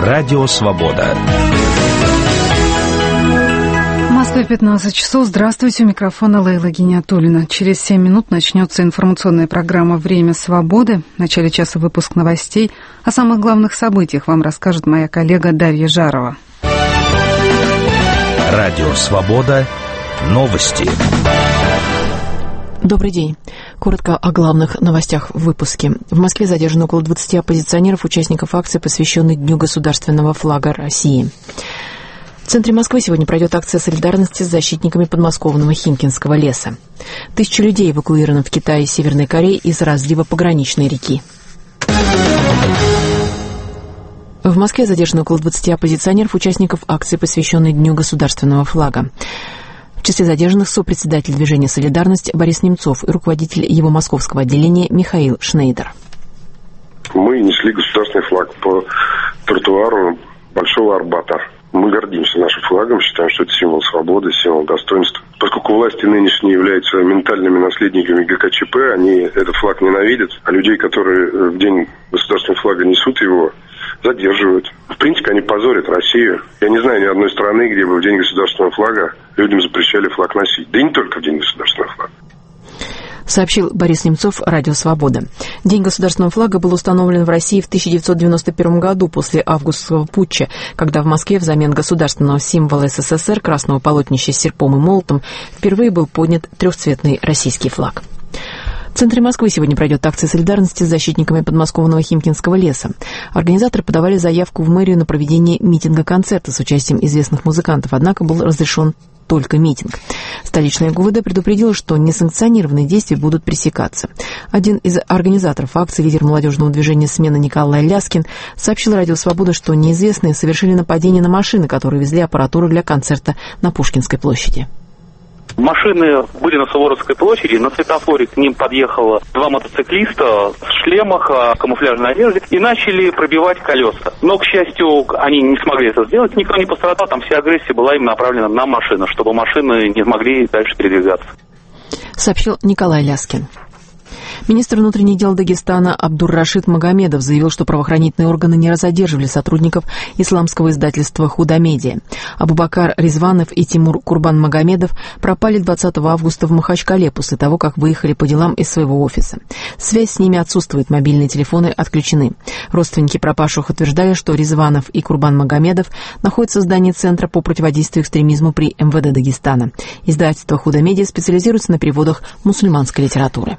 Радио «Свобода». В Москве 15 часов. Здравствуйте, у микрофона Лейла Гиниатуллина. Через 7 минут начнется информационная программа «Время свободы». В начале часа выпуск новостей. О самых главных событиях вам расскажет моя коллега Дарья Жарова. Радио «Свобода». Новости. Добрый день. Коротко о главных новостях в выпуске. В Москве задержано около 20 оппозиционеров, участников акции, посвященной Дню государственного флага России. В центре Москвы сегодня пройдет акция солидарности с защитниками подмосковного Химкинского леса. 1000 людей эвакуированы в Китай и Северной Корее из-за разлива пограничной реки. В Москве задержано около 20 оппозиционеров, участников акции, посвященной Дню государственного флага. В числе задержанных сопредседатель движения «Солидарность» Борис Немцов и руководитель его московского отделения Михаил Шнейдер. Мы несли государственный флаг по тротуару Большого Арбата. Мы гордимся нашим флагом, считаем, что это символ свободы, символ достоинства. Поскольку власти нынешние являются ментальными наследниками ГКЧП, они этот флаг ненавидят, а людей, которые в день государственного флага несут его, задерживают. В принципе, они позорят Россию. Я не знаю ни одной страны, где бы в день государственного флага людям запрещали флаг носить. Да и не только в день государственного флага. Сообщил Борис Немцов, Радио «Свобода». День государственного флага был установлен в России в 1991 году после августовского путча, когда в Москве взамен государственного символа СССР, красного полотнища с серпом и молотом, впервые был поднят трехцветный российский флаг. В центре Москвы сегодня пройдет акция солидарности с защитниками подмосковного Химкинского леса. Организаторы подавали заявку в мэрию на проведение митинга-концерта с участием известных музыкантов, однако был разрешен только митинг. Столичная ГУВД предупредила, что несанкционированные действия будут пресекаться. Один из организаторов акции, лидер молодежного движения «Смена» Николай Ляскин, сообщил Радио «Свобода», что неизвестные совершили нападение на машины, которые везли аппаратуру для концерта на Пушкинской площади. Машины были на Суворовской площади, на светофоре к ним подъехало 2 мотоциклиста в шлемах, камуфляжной одежде и начали пробивать колеса. Но, к счастью, они не смогли это сделать, никто не пострадал, там вся агрессия была им направлена на машины, чтобы машины не могли дальше передвигаться. Сообщил Николай Ляскин. Министр внутренних дел Дагестана Абдур-Рашид Магомедов заявил, что правоохранительные органы не задерживали сотрудников исламского издательства «Худа-Медиа». Абубакар Ризванов и Тимур Курбан-Магомедов пропали 20 августа в Махачкале после того, как выехали по делам из своего офиса. Связь с ними отсутствует, мобильные телефоны отключены. Родственники пропавших утверждали, что Ризванов и Курбан-Магомедов находятся в здании Центра по противодействию экстремизму при МВД Дагестана. Издательство «Худа-Медиа» специализируется на переводах мусульманской литературы.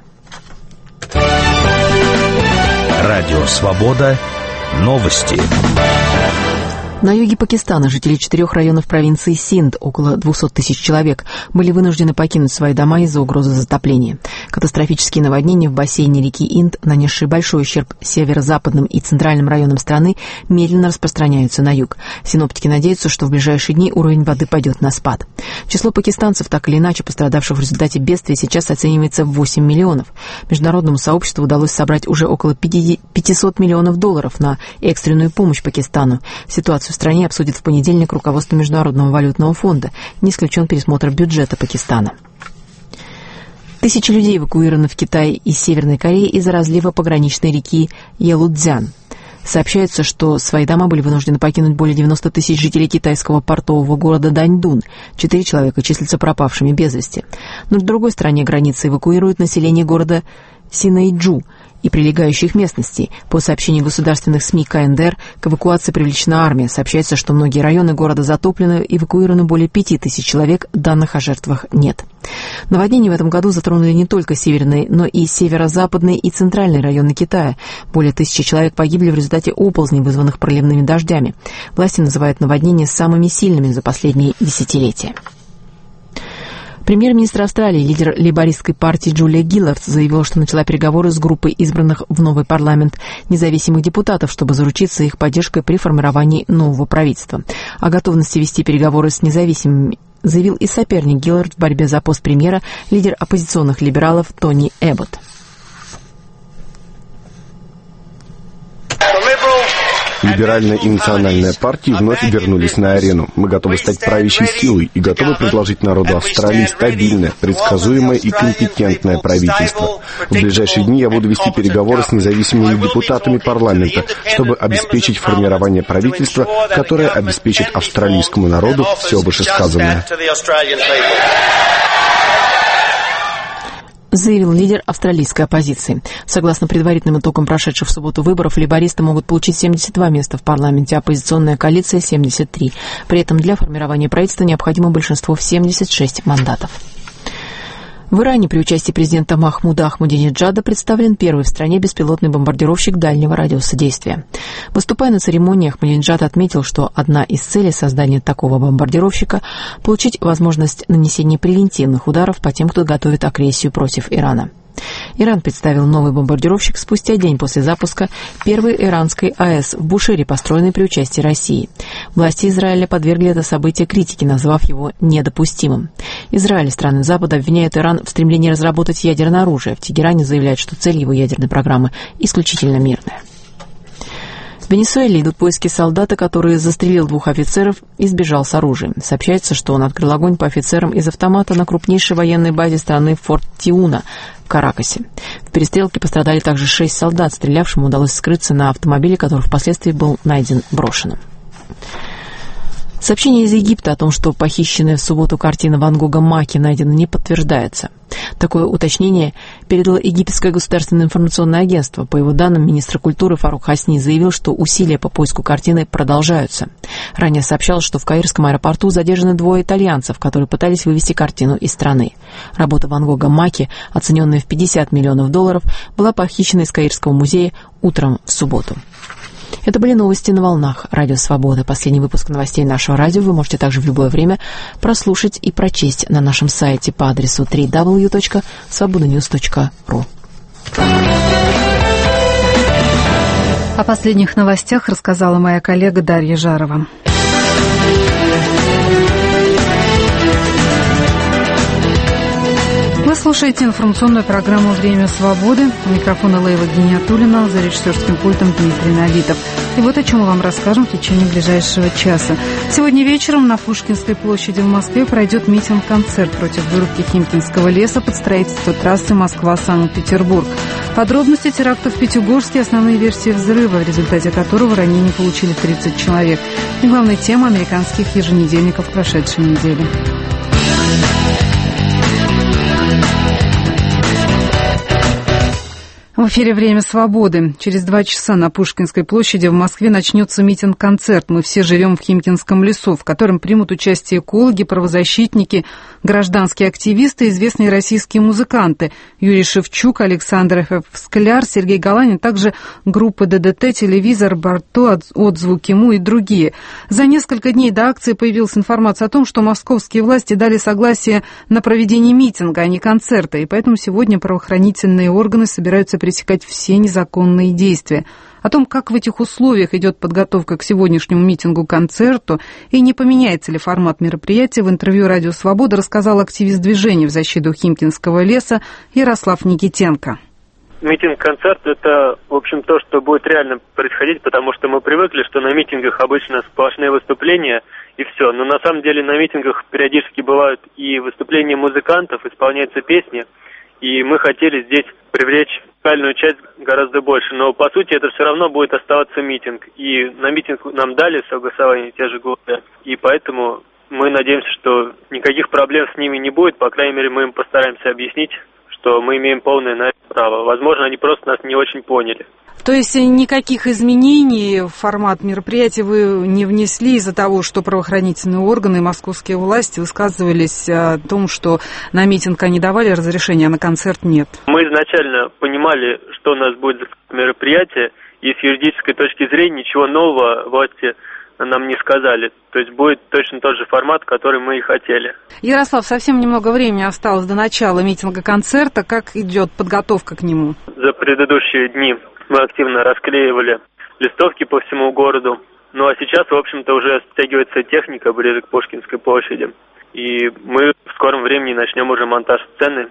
Радио «Свобода». Новости. На юге Пакистана жители 4 районов провинции Синд, около 200 тысяч человек, были вынуждены покинуть свои дома из-за угрозы затопления. Катастрофические наводнения в бассейне реки Инд, нанесшие большой ущерб северо-западным и центральным районам страны, медленно распространяются на юг. Синоптики надеются, что в ближайшие дни уровень воды пойдет на спад. Число пакистанцев, так или иначе пострадавших в результате бедствия, сейчас оценивается в 8 миллионов. Международному сообществу удалось собрать уже около $500 миллионов на экстренную помощь Пакистану. Ситуацию в стране обсудит в понедельник руководство Международного валютного фонда. Не исключен пересмотр бюджета Пакистана. 1000 людей эвакуированы в Китай из Северной Кореи из-за разлива пограничной реки Елудзян. Сообщается, что свои дома были вынуждены покинуть более 90 тысяч жителей китайского портового города Даньдун. 4 человека числятся пропавшими без вести. Но с другой стороны границы эвакуируют население города Синэйджу и прилегающих местностей. По сообщению государственных СМИ КНДР, к эвакуации привлечена армия. Сообщается, что многие районы города затоплены, эвакуировано более 5000 человек, данных о жертвах нет. Наводнения в этом году затронули не только северные, но и северо-западные и центральные районы Китая. Более 1000 человек погибли в результате оползней, вызванных проливными дождями. Власти называют наводнения самыми сильными за последние десятилетия. Премьер-министр Австралии, лидер лейбористской партии Джулия Гиллард, заявила, что начала переговоры с группой избранных в новый парламент независимых депутатов, чтобы заручиться их поддержкой при формировании нового правительства. О готовности вести переговоры с независимыми заявил и соперник Гиллард в борьбе за пост премьера, лидер оппозиционных либералов Тони Эббот. Либеральная и национальная партии вновь вернулись на арену. Мы готовы стать правящей силой и готовы предложить народу Австралии стабильное, предсказуемое и компетентное правительство. В ближайшие дни я буду вести переговоры с независимыми депутатами парламента, чтобы обеспечить формирование правительства, которое обеспечит австралийскому народу все вышесказанное. Заявил лидер австралийской оппозиции. Согласно предварительным итогам прошедших в субботу выборов, лейбористы могут получить 72 места в парламенте, а оппозиционная коалиция — 73. При этом для формирования правительства необходимо большинство в 76 мандатов. В Иране при участии президента Махмуда Ахмадинеджада представлен первый в стране беспилотный бомбардировщик дальнего радиуса действия. Выступая на церемонии, Ахмадинеджад отметил, что одна из целей создания такого бомбардировщика – получить возможность нанесения превентивных ударов по тем, кто готовит агрессию против Ирана. Иран представил новый бомбардировщик спустя день после запуска первой иранской АЭС в Бушире, построенной при участии России. Власти Израиля подвергли это событие критике, назвав его недопустимым. Израиль и страны Запада обвиняют Иран в стремлении разработать ядерное оружие. В Тегеране заявляют, что цель его ядерной программы исключительно мирная. В Венесуэле идут поиски солдата, который застрелил 2 офицеров и сбежал с оружием. Сообщается, что он открыл огонь по офицерам из автомата на крупнейшей военной базе страны Форт Тиуна в Каракасе. В перестрелке пострадали также 6 солдат. Стрелявшему удалось скрыться на автомобиле, который впоследствии был найден брошенным. Сообщение из Египта о том, что похищенная в субботу картина Ван Гога «Маки» найдена, не подтверждается. Такое уточнение передало Египетское государственное информационное агентство. По его данным, министр культуры Фарук Хасни заявил, что усилия по поиску картины продолжаются. Ранее сообщалось, что в Каирском аэропорту задержаны 2 итальянцев, которые пытались вывести картину из страны. Работа Ван Гога «Маки», оцененная в $50 миллионов, была похищена из Каирского музея утром в субботу. Это были новости на волнах Радио Свобода. Последний выпуск новостей нашего радио вы можете также в любое время прослушать и прочесть на нашем сайте по адресу www.svobodanews.ru. О последних новостях рассказала моя коллега Дарья Жарова. Вы слушаете информационную программу «Время свободы». У микрофона Лейла Гиниатуллина, за режиссерским пультом Дмитрий Налитов. И вот о чем мы вам расскажем в течение ближайшего часа. Сегодня вечером на Пушкинской площади в Москве пройдет митинг-концерт против вырубки Химкинского леса под строительство трассы Москва-Санкт-Петербург. Подробности терактов в Пятигорске, основные версии взрыва, в результате которого ранения получили 30 человек. И главная тема американских еженедельников прошедшей недели. В эфире «Время свободы». Через 2 часа на Пушкинской площади в Москве начнется митинг-концерт «Мы все живем в Химкинском лесу», в котором примут участие экологи, правозащитники, гражданские активисты, известные российские музыканты Юрий Шевчук, Александр Скляр, Сергей Галанин, также группы ДДТ, Телевизор, Барто, Отзвуки Му и другие. За несколько дней до акции появилась информация о том, что московские власти дали согласие на проведение митинга, а не концерта, и поэтому сегодня правоохранительные органы собираются пресекать все незаконные действия. О том, как в этих условиях идет подготовка к сегодняшнему митингу-концерту и не поменяется ли формат мероприятия, в интервью «Радио Свобода» рассказал активист движения в защиту Химкинского леса Ярослав Никитенко. Митинг-концерт – это, в общем, то, что будет реально происходить, потому что мы привыкли, что на митингах обычно сплошные выступления и все. Но на самом деле на митингах периодически бывают и выступления музыкантов, исполняются песни. И мы хотели здесь привлечь музыкальную часть гораздо больше. Но, по сути, это все равно будет оставаться митинг. И на митинг нам дали согласование те же годы. И поэтому мы надеемся, что никаких проблем с ними не будет. По крайней мере, мы им постараемся объяснить, что мы имеем полное на это право. Возможно, они просто нас не очень поняли. То есть никаких изменений в формат мероприятия вы не внесли из-за того, что правоохранительные органы и московские власти высказывались о том, что на митинг они давали разрешение, а на концерт нет? Мы изначально понимали, что у нас будет за мероприятие, и с юридической точки зрения ничего нового власти нам не сказали. То есть будет точно тот же формат, который мы и хотели. Ярослав, совсем немного времени осталось до начала митинга-концерта. Как идет подготовка к нему? За предыдущие дни мы активно расклеивали листовки по всему городу. Ну а сейчас, в общем-то, уже стягивается техника ближе к Пушкинской площади. И мы в скором времени начнем уже монтаж сцены.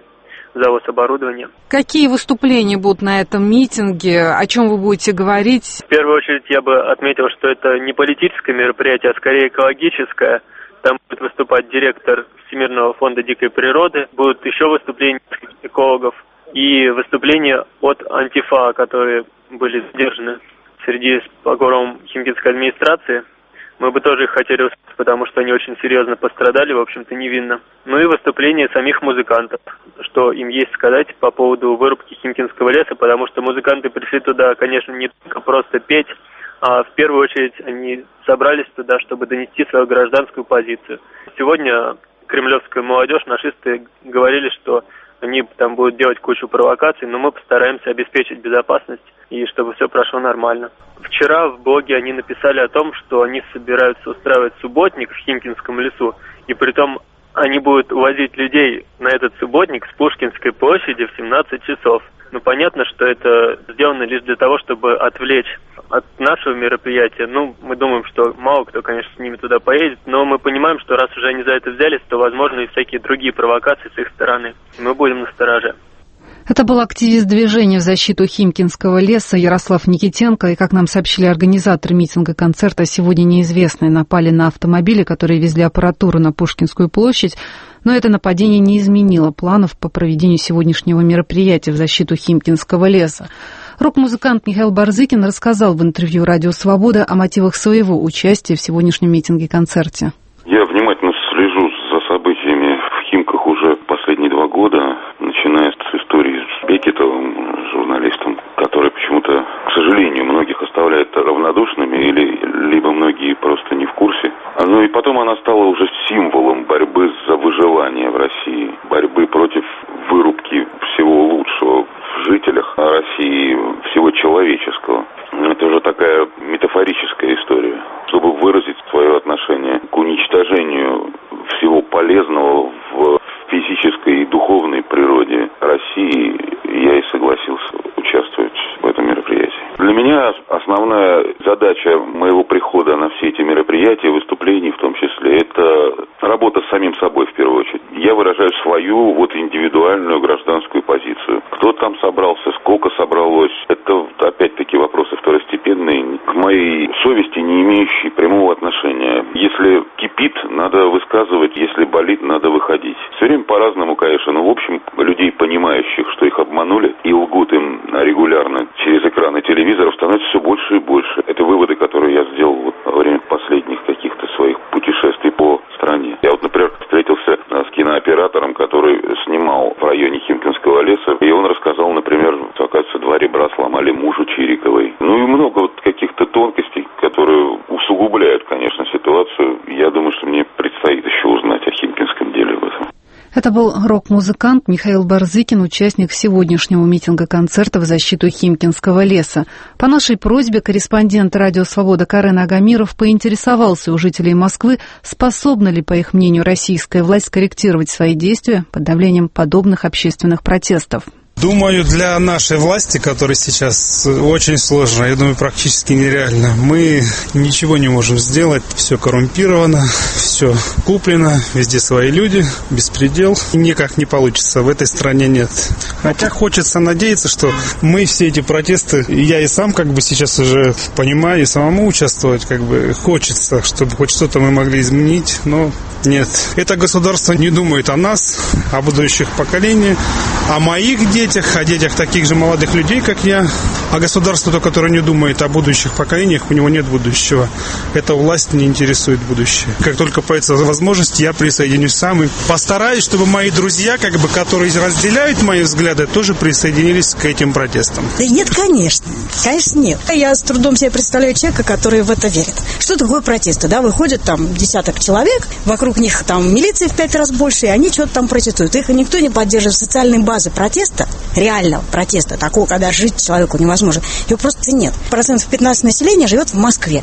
завоз оборудования. Какие выступления будут на этом митинге? О чем вы будете говорить? В первую очередь я бы отметил, что это не политическое мероприятие, а скорее экологическое. Там будет выступать директор Всемирного фонда дикой природы, будут еще выступления экологов и выступления от Антифа, которые были задержаны среди погромов Химкинской администрации. Мы бы тоже их хотели услышать, потому что они очень серьезно пострадали, в общем-то, невинно. Ну и выступление самих музыкантов, что им есть сказать по поводу вырубки Химкинского леса, потому что музыканты пришли туда, конечно, не только просто петь, а в первую очередь они собрались туда, чтобы донести свою гражданскую позицию. Сегодня кремлевская молодежь, нашисты, говорили, что они там будут делать кучу провокаций, но мы постараемся обеспечить безопасность и чтобы все прошло нормально. Вчера в блоге они написали о том, что они собираются устраивать субботник в Химкинском лесу, и притом они будут увозить людей на этот субботник с Пушкинской площади в 17 часов. Ну, понятно, что это сделано лишь для того, чтобы отвлечь от нашего мероприятия. Ну, мы думаем, что мало кто, конечно, с ними туда поедет, но мы понимаем, что раз уже они за это взялись, то возможны и всякие другие провокации с их стороны. Мы будем настороже. Это был активист движения в защиту Химкинского леса Ярослав Никитенко. И, как нам сообщили организаторы митинга концерта, сегодня неизвестные напали на автомобили, которые везли аппаратуру на Пушкинскую площадь. Но это нападение не изменило планов по проведению сегодняшнего мероприятия в защиту Химкинского леса. Рок-музыкант Михаил Барзыкин рассказал в интервью «Радио Свобода» о мотивах своего участия в сегодняшнем митинге-концерте. Я внимательно слежу за событиями в Химках уже последние 2 года, начиная с истории с Бекетовым, журналистом, который почему-то, к сожалению, многих оставляет равнодушными, либо многие просто не в курсе. Ну и потом она стала уже символом борьбы за выживание в России, борьбы против вырубки всего лучшего в жителях России, всего человеческого. Это уже такая метафорическая история. Чтобы выразить свое отношение к уничтожению всего полезного в физической и духовной природе России, я и согласился участвовать в этом мероприятии. Для меня основная задача моего прихода на все эти мероприятия, выступлений в том числе, это работа с самим собой в первую очередь. Я выражаю свою индивидуальную гражданскую позицию. Кто там собрался, сколько собралось, это опять-таки вопросы второстепенные, к моей совести не имеющие прямого отношения. Если кипит, надо высказывать, если болит, надо выходить. Все время по-разному, конечно, но в общем людей, понимающих, что их обманули и лгут им регулярно через экраны телевизоров, становится все больше и больше. Это выводы, которые я сделал во время последних каких-то своих путешествий по стране. Я например, встретился с кинооператором, который снимал в районе Химкинского леса, и он рассказал, например, что, оказывается, 2 ребра сломали мужу Чириковой. Ну и много каких-то тонкостей, которые усугубляют, конечно, ситуацию. Я думаю, что мне предстоит еще узнать о химкинском деле в этом. Это был рок-музыкант Михаил Барзыкин, участник сегодняшнего митинга-концерта в защиту Химкинского леса. По нашей просьбе корреспондент «Радио Свобода» Карен Агамиров поинтересовался у жителей Москвы, способна ли, по их мнению, российская власть скорректировать свои действия под давлением подобных общественных протестов. Думаю, для нашей власти, которая сейчас очень сложно, я думаю, практически нереально. Мы ничего не можем сделать, все коррумпировано, все куплено, везде свои люди, беспредел. Никак не получится, в этой стране нет. Хотя хочется надеяться, что мы все эти протесты, я и сам сейчас уже понимаю, и самому участвовать хочется, чтобы хоть что-то мы могли изменить, но нет. Это государство не думает о нас, о будущих поколениях, о моих детях, о детях таких же молодых людей, как я. А государство, то, которое не думает о будущих поколениях, у него нет будущего. Эта власть не интересует будущее. Как только появится возможность, я присоединюсь сам и постараюсь, чтобы мои друзья, которые разделяют мои взгляды, тоже присоединились к этим протестам. Да нет, конечно. Конечно, нет. Я с трудом себе представляю человека, который в это верит. Что такое протесты? Выходят там десяток человек, вокруг них там милиции в 5 раз больше, и они что-то там протестуют. Их никто не поддерживает. Социальной базы протеста, реального протеста, такого, когда жить человеку невозможно, его просто нет. 15% населения живет в Москве.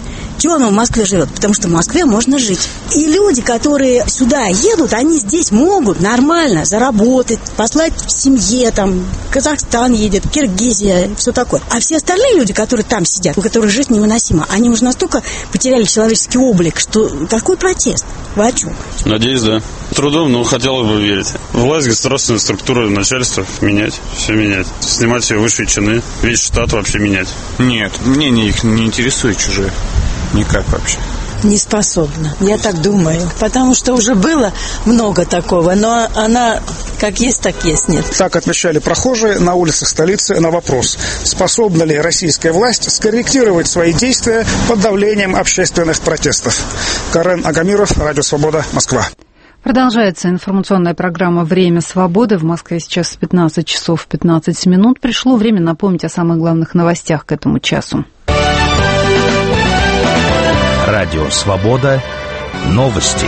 Чего оно в Москве живет? Потому что в Москве можно жить. И люди, которые сюда едут, они здесь могут нормально заработать, послать в семье, там, Казахстан едет, Киргизия, все такое. А все остальные люди, которые там сидят, у которых жизнь невыносима, они уже настолько потеряли человеческий облик, что какой протест? Вы о чем? Надеюсь, да. Трудом, но хотелось бы верить. Власть, государственная структура, начальство менять, все менять. Снимать все высшие чины, весь штат вообще менять. Нет, мне их не интересует чужие. Никак вообще. Не способна, я так думаю. Потому что уже было много такого, но она как есть, так есть, нет. Так отвечали прохожие на улицах столицы на вопрос, способна ли российская власть скорректировать свои действия под давлением общественных протестов. Карен Агамиров, Радио Свобода, Москва. Продолжается информационная программа «Время свободы». В Москве сейчас 15 часов 15 минут. Пришло время напомнить о самых главных новостях к этому часу. Радио «Свобода». Новости.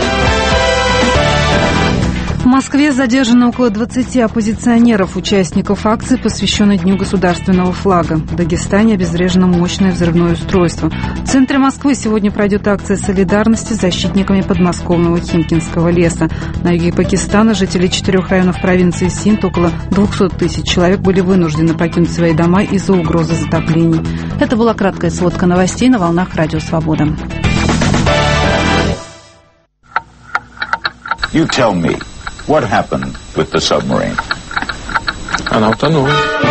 В Москве задержано около 20 оппозиционеров, участников акции, посвященной Дню государственного флага. В Дагестане обезврежено мощное взрывное устройство. В центре Москвы сегодня пройдет акция солидарности с защитниками подмосковного Химкинского леса. На юге Пакистана жители 4 районов провинции Синд, около 200 тысяч человек, были вынуждены покинуть свои дома из-за угрозы затоплений. Это была краткая сводка новостей на волнах Радио Свобода. You tell me. What happened with the submarine? Она утонула.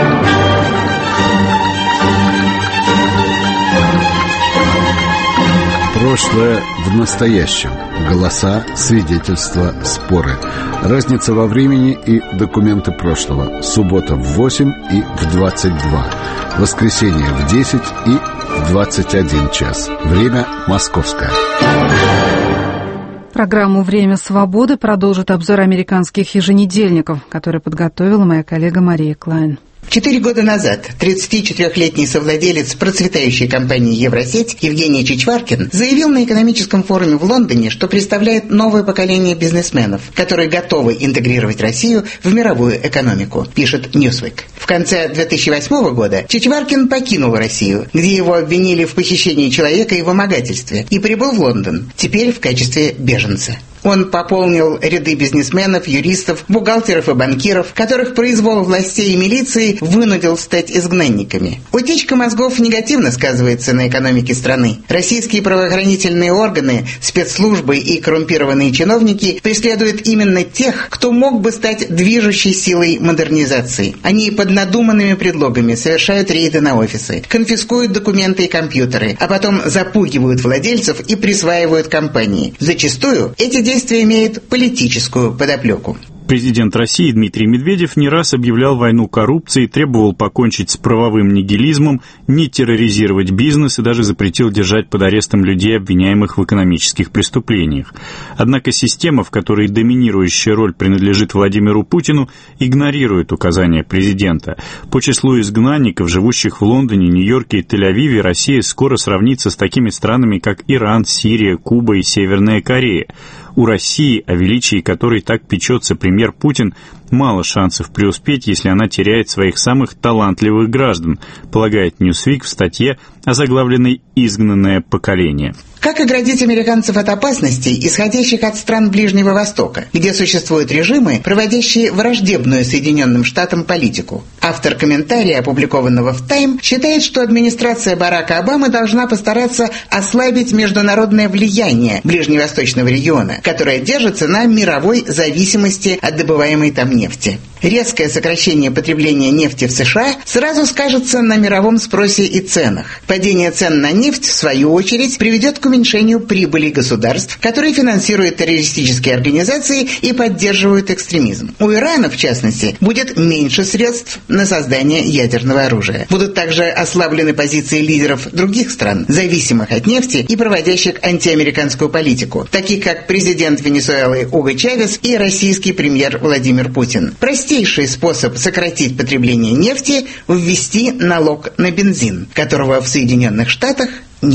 Прошлое в настоящем. Голоса, свидетельства, споры. Разница во времени и документы прошлого. Суббота в 8 и в 22. Воскресенье в 10 и в 21 час. Время московское. Программу «Время свободы» продолжит обзор американских еженедельников, который подготовила моя коллега Мария Клайн. 4 года назад 34-летний совладелец процветающей компании «Евросеть» Евгений Чичваркин заявил на экономическом форуме в Лондоне, что представляет новое поколение бизнесменов, которые готовы интегрировать Россию в мировую экономику, пишет Newsweek. В конце 2008 года Чичваркин покинул Россию, где его обвинили в похищении человека и вымогательстве, и прибыл в Лондон, теперь в качестве беженца. Он пополнил ряды бизнесменов, юристов, бухгалтеров и банкиров, которых произвол властей и милиции вынудил стать изгнанниками. Утечка мозгов негативно сказывается на экономике страны. Российские правоохранительные органы, спецслужбы и коррумпированные чиновники преследуют именно тех, кто мог бы стать движущей силой модернизации. Они под надуманными предлогами совершают рейды на офисы, конфискуют документы и компьютеры, а потом запугивают владельцев и присваивают компании. Зачастую эти действия имеют политическую подоплеку. Президент России Дмитрий Медведев не раз объявлял войну коррупции, требовал покончить с правовым нигилизмом, не терроризировать бизнес и даже запретил держать под арестом людей, обвиняемых в экономических преступлениях. Однако система, в которой доминирующая роль принадлежит Владимиру Путину, игнорирует указания президента. По числу изгнанников, живущих в Лондоне, Нью-Йорке и Тель-Авиве, Россия скоро сравнится с такими странами, как Иран, Сирия, Куба и Северная Корея. У России, о величии которой так печется премьер Путин, мало шансов преуспеть, если она теряет своих самых талантливых граждан, полагает Newsweek в статье, озаглавленной «Изгнанное поколение». Как оградить американцев от опасностей, исходящих от стран Ближнего Востока, где существуют режимы, проводящие враждебную Соединенным Штатам политику? Автор комментария, опубликованного в «Тайм», считает, что администрация Барака Обамы должна постараться ослабить международное влияние ближневосточного региона, которое держится на мировой зависимости от добываемой там нефти. Резкое сокращение потребления нефти в США сразу скажется на мировом спросе и ценах. Падение цен на нефть, в свою очередь, приведет к уменьшению прибыли государств, которые финансируют террористические организации и поддерживают экстремизм. У Ирана, в частности, будет меньше средств на создание ядерного оружия. Будут также ослаблены позиции лидеров других стран, зависимых от нефти и проводящих антиамериканскую политику, таких как президент Венесуэлы Уго Чавес и российский премьер Владимир Путин. Простейший способ сократить потребление нефти – ввести налог на бензин, которого в Соединенных Штатах нет.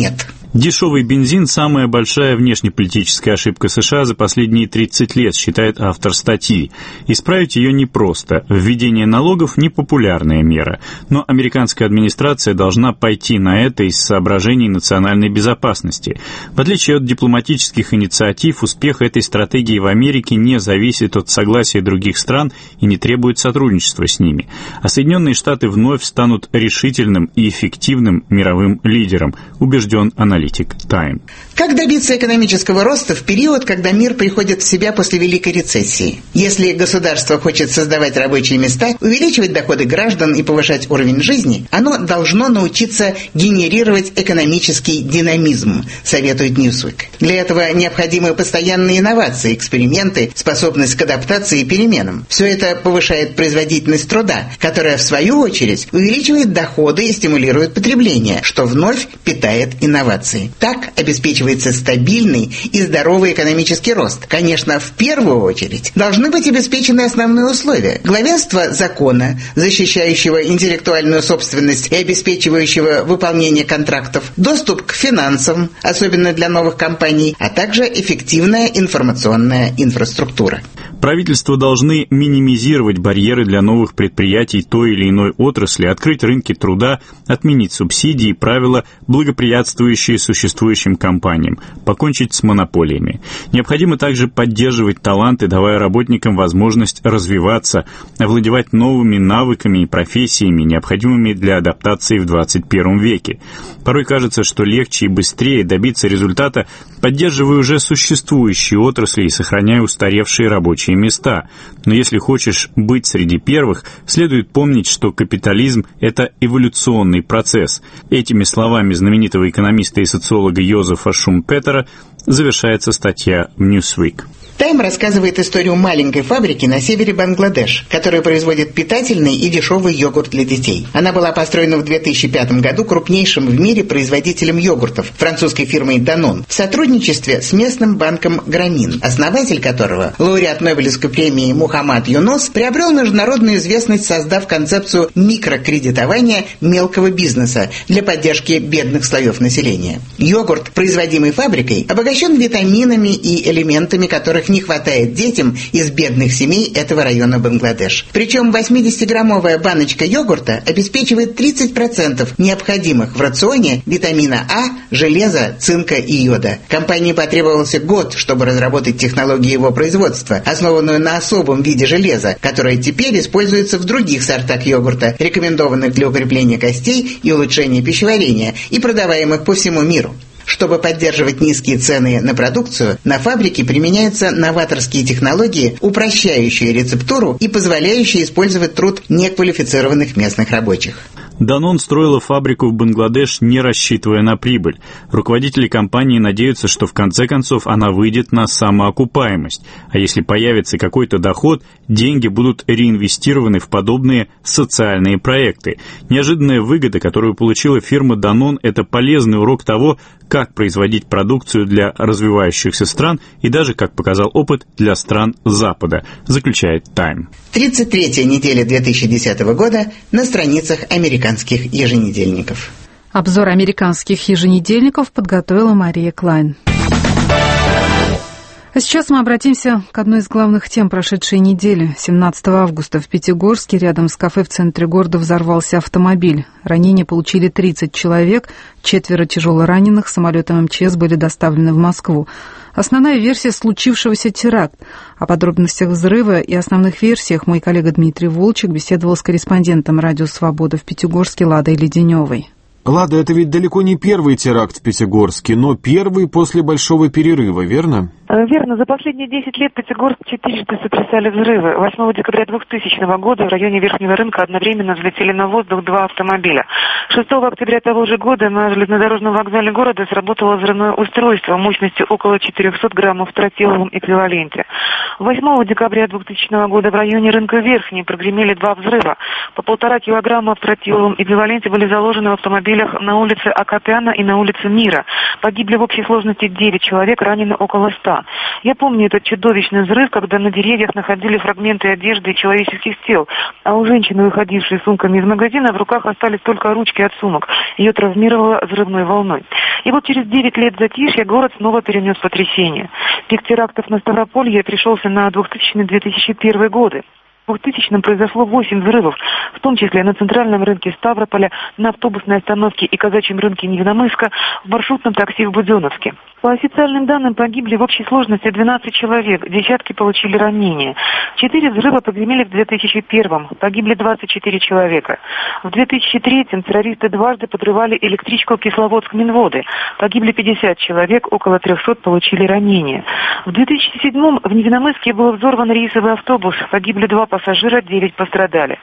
Дешевый бензин – самая большая внешнеполитическая ошибка США за последние 30 лет, считает автор статьи. Исправить ее непросто. Введение налогов – непопулярная мера. Но американская администрация должна пойти на это из соображений национальной безопасности. В отличие от дипломатических инициатив, успех этой стратегии в Америке не зависит от согласия других стран и не требует сотрудничества с ними. А Соединенные Штаты вновь станут решительным и эффективным мировым лидером, убежден аналитик Time. Как добиться экономического роста в период, когда мир приходит в себя после Великой рецессии? Если государство хочет создавать рабочие места, увеличивать доходы граждан и повышать уровень жизни, оно должно научиться генерировать экономический динамизм, советует Newsweek. Для этого необходимы постоянные инновации, эксперименты, способность к адаптации и переменам. Все это повышает производительность труда, которая, в свою очередь, увеличивает доходы и стимулирует потребление, что вновь питает инновации. Так обеспечивается стабильный и здоровый экономический рост. Конечно, в первую очередь должны быть обеспечены основные условия. Главенство закона, защищающего интеллектуальную собственность и обеспечивающего выполнение контрактов, доступ к финансам, особенно для новых компаний, а также эффективная информационная инфраструктура. Правительства должны минимизировать барьеры для новых предприятий той или иной отрасли, открыть рынки труда, отменить субсидии и правила, благоприятствующие существующим компаниям, покончить с монополиями. Необходимо также поддерживать таланты, давая работникам возможность развиваться, овладевать новыми навыками и профессиями, необходимыми для адаптации в 21 веке. Порой кажется, что легче и быстрее добиться результата, поддерживая уже существующие отрасли и сохраняя устаревшие рабочие места. Но если хочешь быть среди первых, следует помнить, что капитализм – это эволюционный процесс. Этими словами знаменитого экономиста и социолога Йозефа Шумпетера завершается статья в Newsweek. Тайм рассказывает историю маленькой фабрики на севере Бангладеш, которая производит питательный и дешевый йогурт для детей. Она была построена в 2005 году крупнейшим в мире производителем йогуртов, французской фирмой Danone, в сотрудничестве с местным банком Грамин, основатель которого, лауреат Нобелевской премии Мухаммад Юнус, приобрел международную известность, создав концепцию микрокредитования мелкого бизнеса для поддержки бедных слоев населения. Йогурт, производимый фабрикой, обогащен витаминами и элементами, которых не хватает детям из бедных семей этого района Бангладеш. Причем 80-граммовая баночка йогурта обеспечивает 30% необходимых в рационе витамина А, железа, цинка и йода. Компании потребовался год, чтобы разработать технологию его производства, основанную на особом виде железа, которое теперь используется в других сортах йогурта, рекомендованных для укрепления костей и улучшения пищеварения, и продаваемых по всему миру. Чтобы поддерживать низкие цены на продукцию, на фабрике применяются новаторские технологии, упрощающие рецептуру и позволяющие использовать труд неквалифицированных местных рабочих. Danone строила фабрику в Бангладеш, не рассчитывая на прибыль. Руководители компании надеются, что в конце концов она выйдет на самоокупаемость. А если появится какой-то доход, деньги будут реинвестированы в подобные социальные проекты. Неожиданная выгода, которую получила фирма Danone, это полезный урок того, как производить продукцию для развивающихся стран и даже, как показал опыт, для стран Запада, заключает Time. 33-я неделя 2010 года на страницах американских еженедельников. Обзор американских еженедельников подготовила Мария Клайн. А сейчас мы обратимся к одной из главных тем прошедшей недели. 17 августа в Пятигорске рядом с кафе в центре города взорвался автомобиль. Ранения получили 30 человек, 4 тяжелораненых самолетом МЧС были доставлены в Москву. Основная версия случившегося теракт. О подробностях взрыва и основных версиях мой коллега Дмитрий Волчек беседовал с корреспондентом «Радио Свобода» в Пятигорске Ладой Леденевой. Лада, это ведь далеко не первый теракт в Пятигорске, но первый после большого перерыва, верно? Верно. За последние 10 лет Пятигорск четырежды сотрясали взрывы. 8 декабря 2000 года в районе Верхнего рынка одновременно взлетели на воздух 2 автомобиля. 6 октября того же года на железнодорожном вокзале города сработало взрывное устройство мощностью около 400 граммов в тротиловом эквиваленте. 8 декабря 2000 года в районе рынка Верхний прогремели 2 взрыва. По 1,5 килограмма в тротиловом эквиваленте были заложены в автомобиль автомобилях на улице Акопяна и на улице Мира. Погибли в общей сложности 9 человек, ранены около 100. Я помню этот чудовищный взрыв, когда на деревьях находили фрагменты одежды и человеческих тел, а у женщины, выходившей с сумками из магазина, в руках остались только ручки от сумок. Ее травмировало взрывной волной. И вот через 9 лет затишья город снова перенес потрясение. Пик терактов на Ставрополье пришелся на 2000-2001 годы. В 2000-м произошло 8 взрывов, в том числе на центральном рынке Ставрополя, на автобусной остановке и казачьем рынке Невиномысска, в маршрутном такси в Буденновске. По официальным данным погибли в общей сложности 12 человек, десятки получили ранения. 4 взрыва прогремели в 2001-м, погибли 24 человека. В 2003-м террористы дважды подрывали электричку Кисловодск-Минводы, погибли 50 человек, около 300 получили ранения. В 2007-м в Невиномысске был взорван рейсовый автобус, погибли 2 пассажира, 9 пострадали.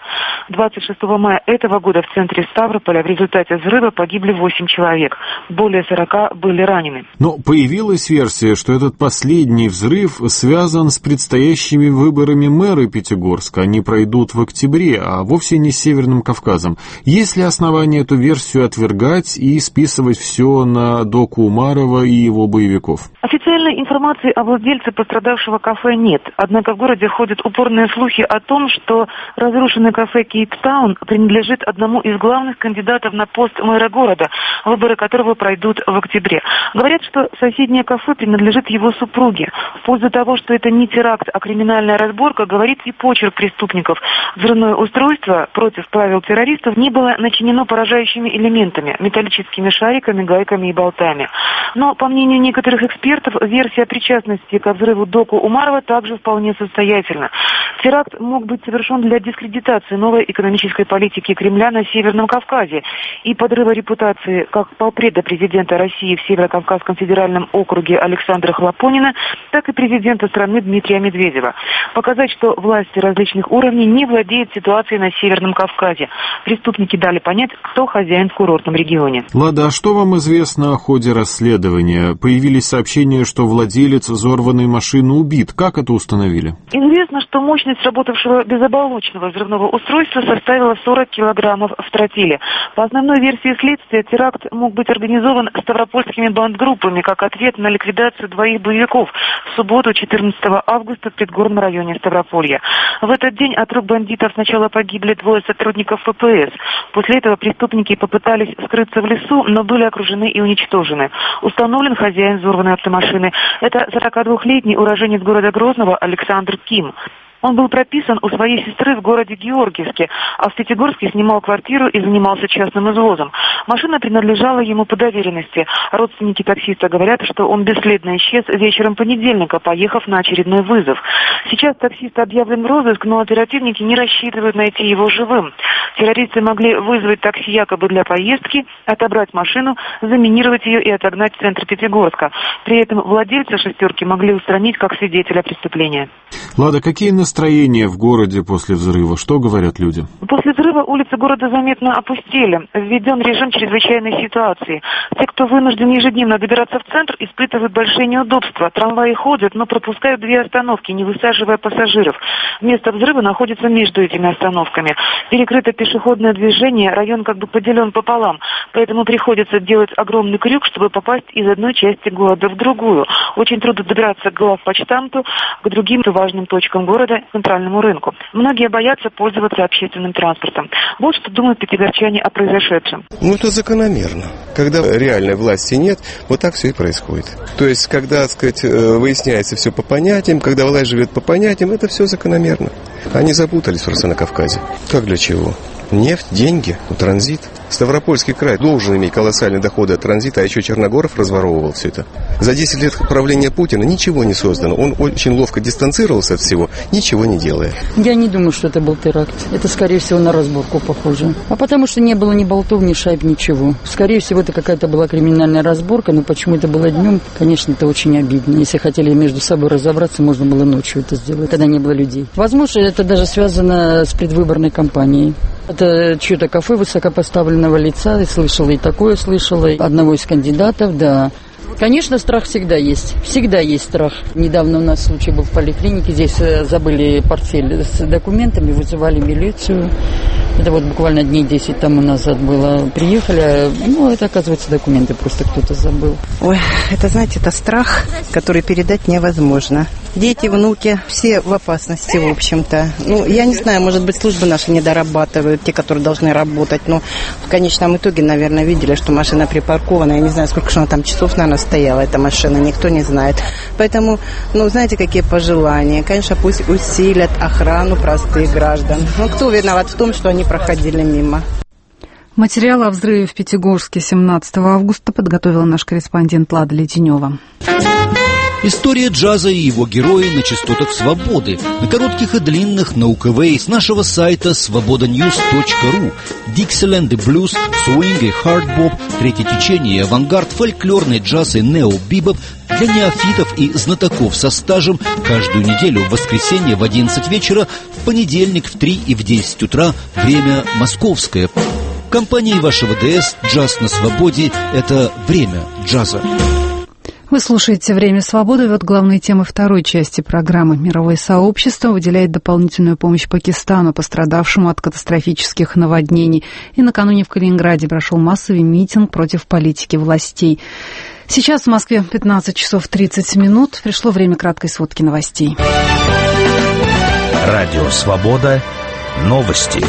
26 мая этого года в центре Ставрополя в результате взрыва погибли 8 человек, более 40 были ранены. Но появилась версия, что этот последний взрыв связан с предстоящими выборами мэра Пятигорска. Они пройдут в октябре, а вовсе не с Северным Кавказом. Есть ли основания эту версию отвергать и списывать все на Доку Умарова и его боевиков? Официальной информации о владельце пострадавшего кафе нет. Однако в городе ходят упорные слухи о том, что разрушенное кафе Кейптаун принадлежит одному из главных кандидатов на пост мэра города, выборы которого пройдут в октябре. Говорят, что соседнее кафе принадлежит его супруге. В пользу того, что это не теракт, а криминальная разборка, говорит и почерк преступников. Взрывное устройство против правил террористов не было начинено поражающими элементами, металлическими шариками, гайками и болтами. Но, по мнению некоторых экспертов, версия причастности к взрыву Доку Умарова также вполне состоятельна. Теракт мог быть совершен для дискредитации новой экономической политики Кремля на Северном Кавказе и подрыва репутации как полпреда президента России в Северо-Кавказском федеральном округе Александра Хлопонина, так и президента страны Дмитрия Медведева. Показать, что власти различных уровней не владеют ситуацией на Северном Кавказе. Преступники дали понять, кто хозяин в курортном регионе. Лада, а что вам известно о ходе расследования? Появились сообщения, что владелец взорванной машины убит. Как это установили? Известно, что мощность работавшего безоболочного взрывного устройства составила 40 килограммов в тротиле. По основной версии следствия, теракт мог быть организован ставропольскими бандгруппами как ответ на ликвидацию 2 боевиков в субботу 14 августа в предгорном районе Ставрополья. В этот день от рук бандитов сначала погибли 2 сотрудников ФПС. После этого преступники попытались скрыться в лесу, но были окружены и уничтожены. Установлен хозяин взорванной автомашины. Это 42-летний уроженец города Грозного Александр Ким. Он был прописан у своей сестры в городе Георгиевске, а в Пятигорске снимал квартиру и занимался частным извозом. Машина принадлежала ему по доверенности. Родственники таксиста говорят, что он бесследно исчез вечером понедельника, поехав на очередной вызов. Сейчас таксист объявлен в розыск, но оперативники не рассчитывают найти его живым. Террористы могли вызвать такси якобы для поездки, отобрать машину, заминировать ее и отогнать в центр Пятигорска. При этом владельца «шестерки» могли устранить как свидетеля преступления. Лада, какие настроения в городе после взрыва? Что говорят люди? После взрыва улицы города заметно опустели. Введен режим чрезвычайной ситуации. Те, кто вынужден ежедневно добираться в центр, испытывают большие неудобства. Трамваи ходят, но пропускают 2 остановки, не высаживая пассажиров. Место взрыва находится между этими остановками. Перекрыто пешеходное движение, район как бы поделен пополам. Поэтому приходится делать огромный крюк, чтобы попасть из одной части города в другую. Очень трудно добираться к главпочтамту, к другим важным точкам города, центральному рынку. Многие боятся пользоваться общественным транспортом. Вот что думают пятигорчане о произошедшем. Это закономерно. Когда реальной власти нет, вот так все и происходит. То есть, когда, так сказать, выясняется все по понятиям, когда власть живет по понятиям, это все закономерно. Они запутались просто на Кавказе. Как для чего? Нефть, деньги, транзит. Ставропольский край должен иметь колоссальные доходы от транзита, а еще Черногоров разворовывал все это. За 10 лет правления Путина ничего не создано. Он очень ловко дистанцировался от всего, ничего не делая. Я не думаю, что это был теракт. Это, скорее всего, на разборку похоже. А потому что не было ни болтов, ни шайб, ничего. Скорее всего, это какая-то была криминальная разборка, но почему это было днем, конечно, это очень обидно. Если хотели между собой разобраться, можно было ночью это сделать, когда не было людей. Возможно, это даже связано с предвыборной кампанией. Это чье-то кафе высокопоставленного лица, слышала и такое, слышала, одного из кандидатов, да. Конечно, страх всегда есть страх. Недавно у нас случай был в поликлинике, здесь забыли портфель с документами, вызывали милицию. Это вот буквально дней 10 тому назад было. Приехали, это, оказывается, документы просто кто-то забыл. Ой, это, знаете, это страх, который передать невозможно. Дети, внуки, все в опасности, в общем-то. Я не знаю, может быть, службы наши не дорабатывают, те, которые должны работать, но в конечном итоге, наверное, видели, что машина припаркована. Я не знаю, сколько же она там часов, наверное, стояла, эта машина, никто не знает. Поэтому, знаете, какие пожелания? Конечно, пусть усилят охрану простых граждан. Кто виноват в том, что они проходили мимо? Материал о взрыве в Пятигорске 17 августа подготовила наш корреспондент Лада Леденева. История джаза и его герои на частотах свободы, на коротких и длинных, на УКВ и с нашего сайта svobodanews.ru. Диксиленд и блюз, свинг и хардбоп, третье течение и авангард, фольклорный джаз и нео-бибоп для неофитов и знатоков со стажем каждую неделю в воскресенье в 11 вечера, в понедельник в 3 и в 10 утра, время московское. В компании вашего ДС «Джаз на свободе» — это время джаза. Вы слушаете «Время свободы». Вот главные темы второй части программы. Мировое сообщество выделяет дополнительную помощь Пакистану, пострадавшему от катастрофических наводнений. И накануне в Калининграде прошел массовый митинг против политики властей. Сейчас в Москве 15 часов 30 минут. Пришло время краткой сводки новостей. Радио «Свобода». Новости.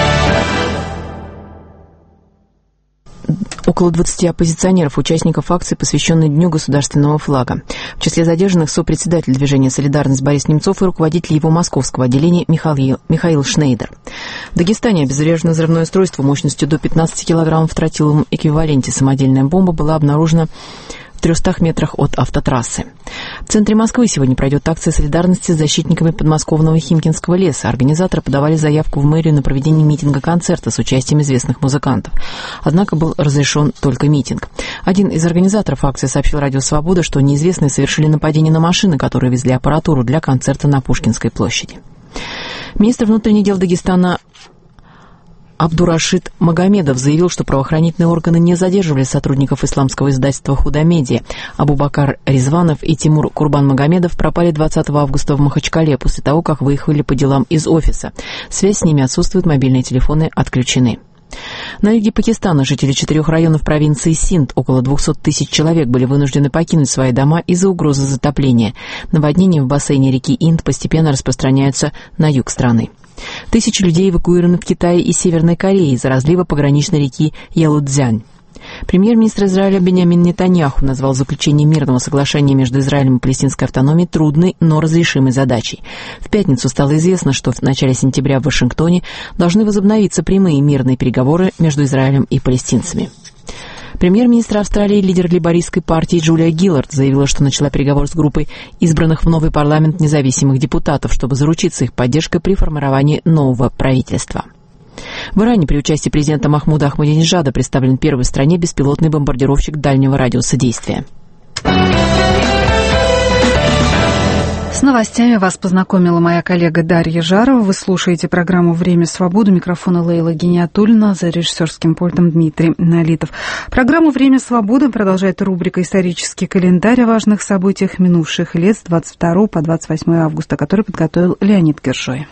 Около 20 оппозиционеров, участников акции, посвященной Дню государственного флага. В числе задержанных сопредседатель движения «Солидарность» Борис Немцов и руководитель его московского отделения Михаил Шнейдер. В Дагестане обезврежено взрывное устройство мощностью до 15 килограммов в тротиловом эквиваленте. Самодельная бомба была обнаружена в 300 метрах от автотрассы. В центре Москвы сегодня пройдет акция солидарности с защитниками подмосковного Химкинского леса. Организаторы подавали заявку в мэрию на проведение митинга-концерта с участием известных музыкантов. Однако был разрешен только митинг. Один из организаторов акции сообщил Радио Свобода, что неизвестные совершили нападение на машины, которые везли аппаратуру для концерта на Пушкинской площади. Министр внутренних дел Дагестана Абдурашид Магомедов заявил, что правоохранительные органы не задерживали сотрудников исламского издательства «Худамедия». Абубакар Резванов и Тимур Курбан-Магомедов пропали 20 августа в Махачкале после того, как выехали по делам из офиса. Связь с ними отсутствует, мобильные телефоны отключены. На юге Пакистана жители 4 районов провинции Синд, около 200 тысяч человек, были вынуждены покинуть свои дома из-за угрозы затопления. Наводнения в бассейне реки Инд постепенно распространяются на юг страны. Тысячи людей эвакуированы в Китае и Северной Корее из-за разлива пограничной реки Ялудзянь. Премьер-министр Израиля Биньямин Нетаньяху назвал заключение мирного соглашения между Израилем и палестинской автономией трудной, но разрешимой задачей. В пятницу стало известно, что в начале сентября в Вашингтоне должны возобновиться прямые мирные переговоры между Израилем и палестинцами. Премьер-министр Австралии, лидер лейбористской партии Джулия Гиллард заявила, что начала переговоры с группой избранных в новый парламент независимых депутатов, чтобы заручиться их поддержкой при формировании нового правительства. В Иране при участии президента Махмуда Ахмадинеджада представлен первый в стране беспилотный бомбардировщик дальнего радиуса действия. С новостями вас познакомила моя коллега Дарья Жарова. Вы слушаете программу «Время свободы». Микрофона Лейла Гиниатуллина, за режиссерским пультом Дмитрий Налитов. Программу «Время свободы» продолжает рубрика «Исторический календарь» о важных событиях минувших лет с 22 по 28 августа, который подготовил Леонид Гершой.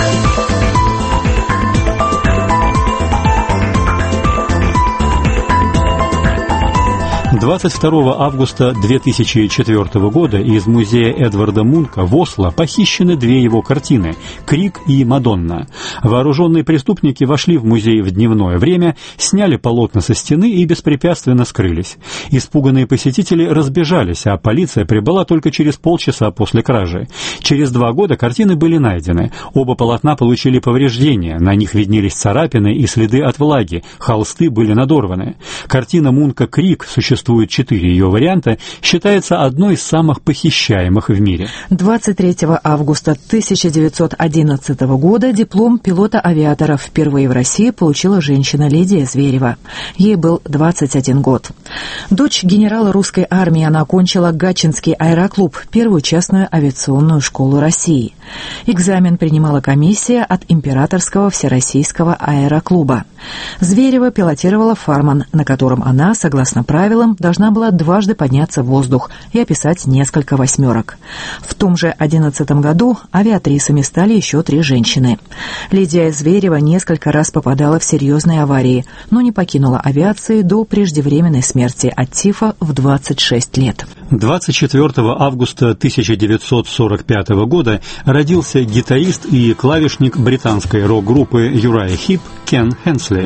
22 августа 2004 года из музея Эдварда Мунка в Осло похищены две его картины «Крик» и «Мадонна». Вооруженные преступники вошли в музей в дневное время, сняли полотна со стены и беспрепятственно скрылись. Испуганные посетители разбежались, а полиция прибыла только через полчаса после кражи. Через 2 года картины были найдены. Оба полотна получили повреждения, на них виднелись царапины и следы от влаги, холсты были надорваны. Картина Мунка «Крик», существует 4 ее варианта, считается одной из самых похищаемых в мире. 23 августа 1911 года диплом пилота-авиатора впервые в России получила женщина Лидия Зверева. Ей был 21 год. Дочь генерала русской армии, она окончила Гатчинский аэроклуб, первую частную авиационную школу России. Экзамен принимала комиссия от Императорского всероссийского аэроклуба. Зверева пилотировала Фарман, на котором она, согласно правилам, должна была дважды подняться в воздух и описать несколько восьмерок. В том же 2011 году авиатрисами стали еще 3 женщины. Лидия Зверева несколько раз попадала в серьезные аварии, но не покинула авиации до преждевременной смерти от тифа в 26 лет. 24 августа 1945 года родился гитарист и клавишник британской рок-группы Юрайя Хип Кен Хенсли.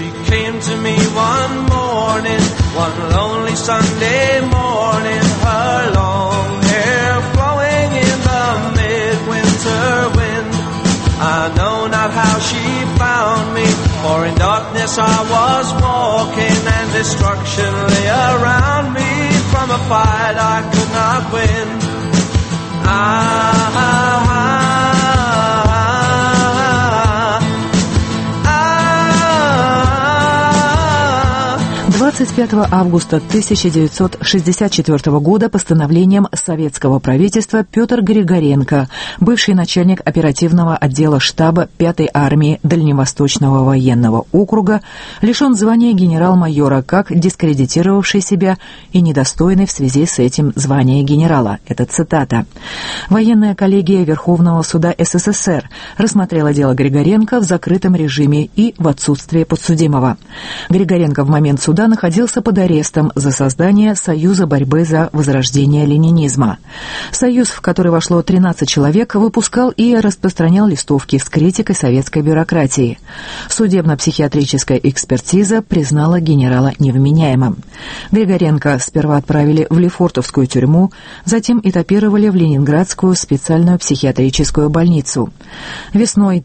For in darkness I was walking, and destruction lay around me. From a fight I could not win. 25 августа 1964 года постановлением советского правительства Петр Григоренко, бывший начальник оперативного отдела штаба 5-й армии Дальневосточного военного округа, лишен звания генерал-майора как дискредитировавший себя и недостойный в связи с этим звания генерала. Это цитата. Военная коллегия Верховного суда СССР рассмотрела дело Григоренко в закрытом режиме и в отсутствие подсудимого. Григоренко в момент суда находился под арестом за создание Союза борьбы за возрождение ленинизма. Союз, в который вошло 13 человек, выпускал и распространял листовки с критикой советской бюрократии. Судебно-психиатрическая экспертиза признала генерала невменяемым. Григоренко сперва отправили в Лефортовскую тюрьму, затем этапировали в Ленинградскую специальную психиатрическую больницу. Весной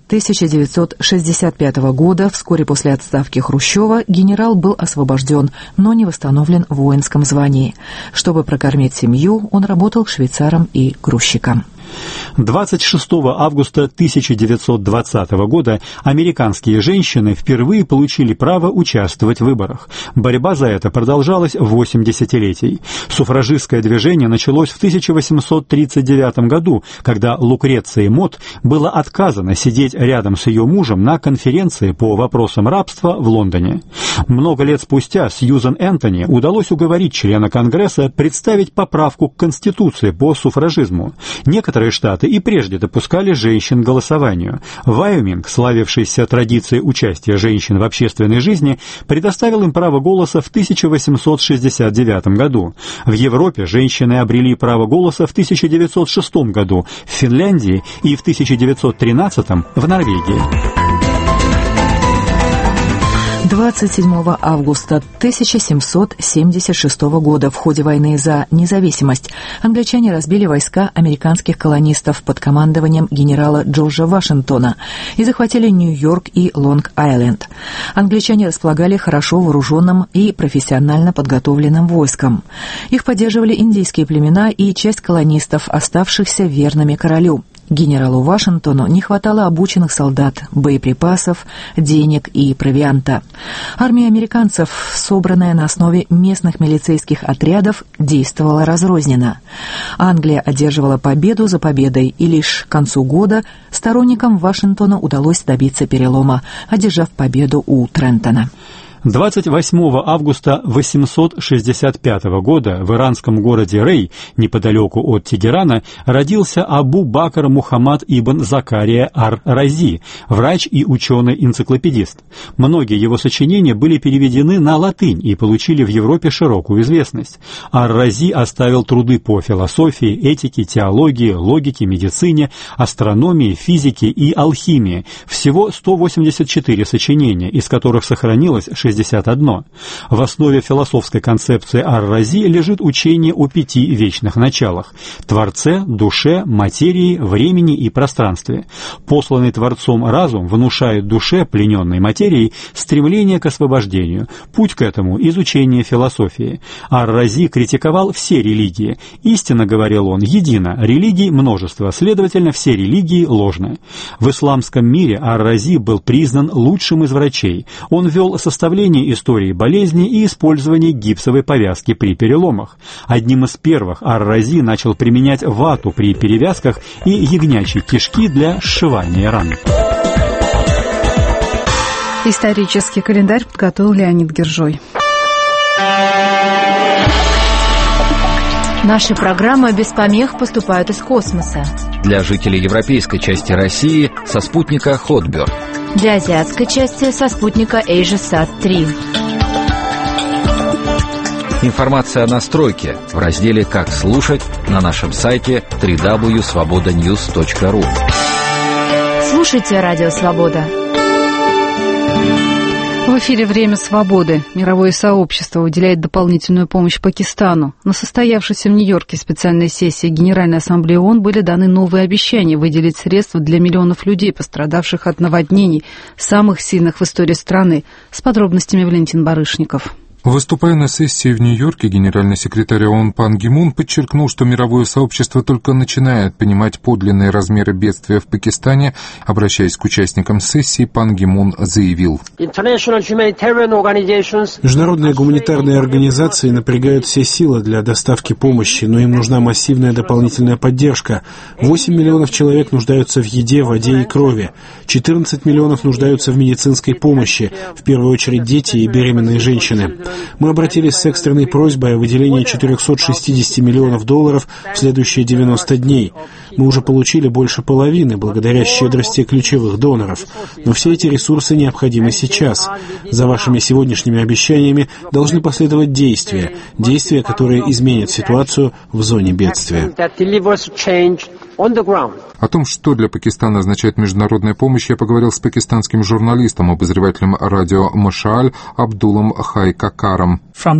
1965 года, вскоре после отставки Хрущева, генерал был освобожден, но не восстановлен в воинском звании. Чтобы прокормить семью, он работал швейцаром и грузчиком. 26 августа 1920 года американские женщины впервые получили право участвовать в выборах. Борьба за это продолжалась 8 десятилетий. Суфражистское движение началось в 1839 году, когда Лукреции Мott было отказано сидеть рядом с ее мужем на конференции по вопросам рабства в Лондоне. Много лет спустя Сьюзан Энтони удалось уговорить члена Конгресса представить поправку к Конституции по суфражизму. Некоторые штаты и прежде допускали женщин к голосованию. Вайоминг, славившийся традицией участия женщин в общественной жизни, предоставил им право голоса в 1869 году. В Европе женщины обрели право голоса в 1906 году, в Финляндии и в 1913 в Норвегии. 27 августа 1776 года в ходе войны за независимость англичане разбили войска американских колонистов под командованием генерала Джорджа Вашингтона и захватили Нью-Йорк и Лонг-Айленд. Англичане располагали хорошо вооруженным и профессионально подготовленным войском. Их поддерживали индейские племена и часть колонистов, оставшихся верными королю. Генералу Вашингтону не хватало обученных солдат, боеприпасов, денег и провианта. Армия американцев, собранная на основе местных милицейских отрядов, действовала разрозненно. Англия одерживала победу за победой, и лишь к концу года сторонникам Вашингтона удалось добиться перелома, одержав победу у Трентона. 28 августа 865 года в иранском городе Рей, неподалеку от Тегерана, родился Абу-Бакр Мухаммад ибн Закария ар-Рази, врач и ученый-энциклопедист. Многие его сочинения были переведены на латынь и получили в Европе широкую известность. Ар-Рази оставил труды по философии, этике, теологии, логике, медицине, астрономии, физике и алхимии. Всего 184 сочинения, из которых сохранилось 61. В основе философской концепции ар-Рази лежит учение о 5 вечных началах – Творце, душе, материи, времени и пространстве. Посланный Творцом разум внушает душе, плененной материей, стремление к освобождению. Путь к этому – изучение философии. Ар-Рази критиковал все религии. Истинно, говорил он, едино, религий множество, следовательно, все религии ложны. В исламском мире ар-Рази был признан лучшим из врачей. Он вел составление истории болезни и использование гипсовой повязки при переломах. Одним из первых ар-Рази начал применять вату при перевязках и ягнячьи кишки для сшивания ран. Исторический календарь подготовил Леонид Гержой. Наши программы без помех поступают из космоса. Для жителей европейской части России со спутника Хотберг. Для азиатской части со спутника AsiaSat-3. Информация о настройке в разделе «Как слушать» на нашем сайте www.svobodanews.ru. Слушайте Радио Свобода. В эфире «Время свободы». Мировое сообщество выделяет дополнительную помощь Пакистану. На состоявшейся в Нью-Йорке специальной сессии Генеральной Ассамблеи ООН были даны новые обещания выделить средства для миллионов людей, пострадавших от наводнений, самых сильных в истории страны. С подробностями Валентин Барышников. Выступая на сессии в Нью-Йорке, генеральный секретарь ООН Пан Ги Мун подчеркнул, что мировое сообщество только начинает понимать подлинные размеры бедствия в Пакистане. Обращаясь к участникам сессии, Пан Ги Мун заявил: Международные гуманитарные организации напрягают все силы для доставки помощи, но им нужна массивная дополнительная поддержка. 8 миллионов человек нуждаются в еде, воде и крови. 14 миллионов нуждаются в медицинской помощи, в первую очередь дети и беременные женщины. Мы обратились с экстренной просьбой о выделении $460 миллионов в следующие 90 дней. Мы уже получили больше половины благодаря щедрости ключевых доноров. Но все эти ресурсы необходимы сейчас. За вашими сегодняшними обещаниями должны последовать действия. Действия, которые изменят ситуацию в зоне бедствия. О том, что для Пакистана означает международная помощь, я поговорил с пакистанским журналистом, обозревателем радио Машааль Абдулом Хайкакаром.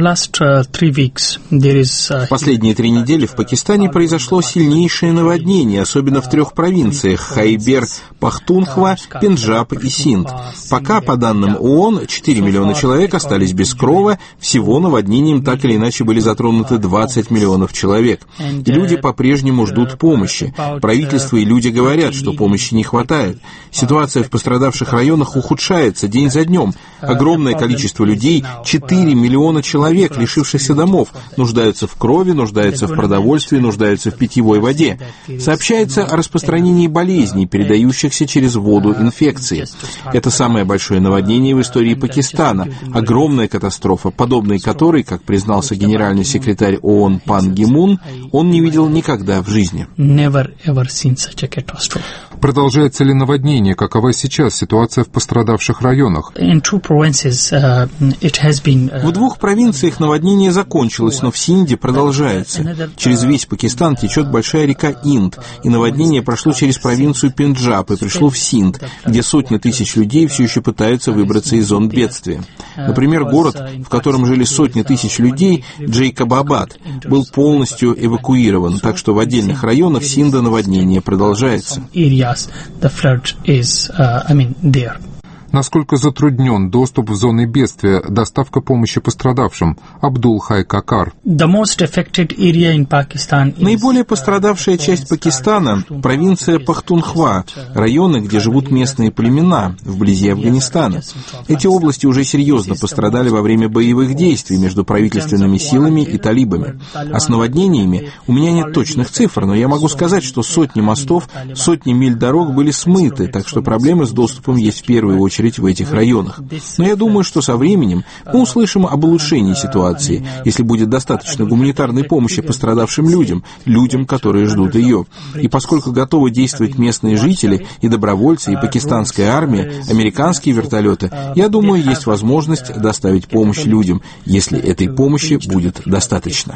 Последние 3 недели в Пакистане произошло сильнейшее наводнение, особенно в 3 провинциях – Хайбер, Пахтунхва, Пенджаб и Синд. Пока, по данным ООН, 4 миллиона человек остались без крова, всего наводнением так или иначе были затронуты 20 миллионов человек. И люди по-прежнему ждут помощи. Правительство и люди говорят, что помощи не хватает. Ситуация в пострадавших районах ухудшается день за днем. Огромное количество людей, 4 миллиона человек, лишившихся домов, нуждаются в крови, нуждаются в продовольствии, нуждаются в питьевой воде. Сообщается о распространении болезней, передающихся через воду инфекции. Это самое большое наводнение в истории Пакистана. Огромная катастрофа, подобной которой, как признался генеральный секретарь ООН Пан Ги Мун, он не видел никогда в жизни. Продолжается ли наводнение? Какова сейчас ситуация в пострадавших районах? В 2 провинциях наводнение закончилось, но в Синде продолжается. Через весь Пакистан течет большая река Инд, и наводнение прошло через провинцию Пенджаб и пришло в Синд, где сотни тысяч людей все еще пытаются выбраться из зон бедствия. Например, город, в котором жили сотни тысяч людей, Джейкобабад, был полностью эвакуирован, так что в отдельных районах Синда наводнение продолжается. Насколько затруднен доступ в зоны бедствия, доставка помощи пострадавшим? Абдул Хайкакар. Наиболее пострадавшая часть Пакистана – провинция Пахтунхва, районы, где живут местные племена, вблизи Афганистана. Эти области уже серьезно пострадали во время боевых действий между правительственными силами и талибами. А с наводнениями у меня нет точных цифр, но я могу сказать, что сотни мостов, сотни миль дорог были смыты, так что проблемы с доступом есть в первую очередь в этих районах. Но я думаю, что со временем мы услышим об улучшении ситуации, если будет достаточно гуманитарной помощи пострадавшим людям, которые ждут ее. И поскольку готовы действовать местные жители и добровольцы, и пакистанская армия, американские вертолеты, я думаю, есть возможность доставить помощь людям, если этой помощи будет достаточно.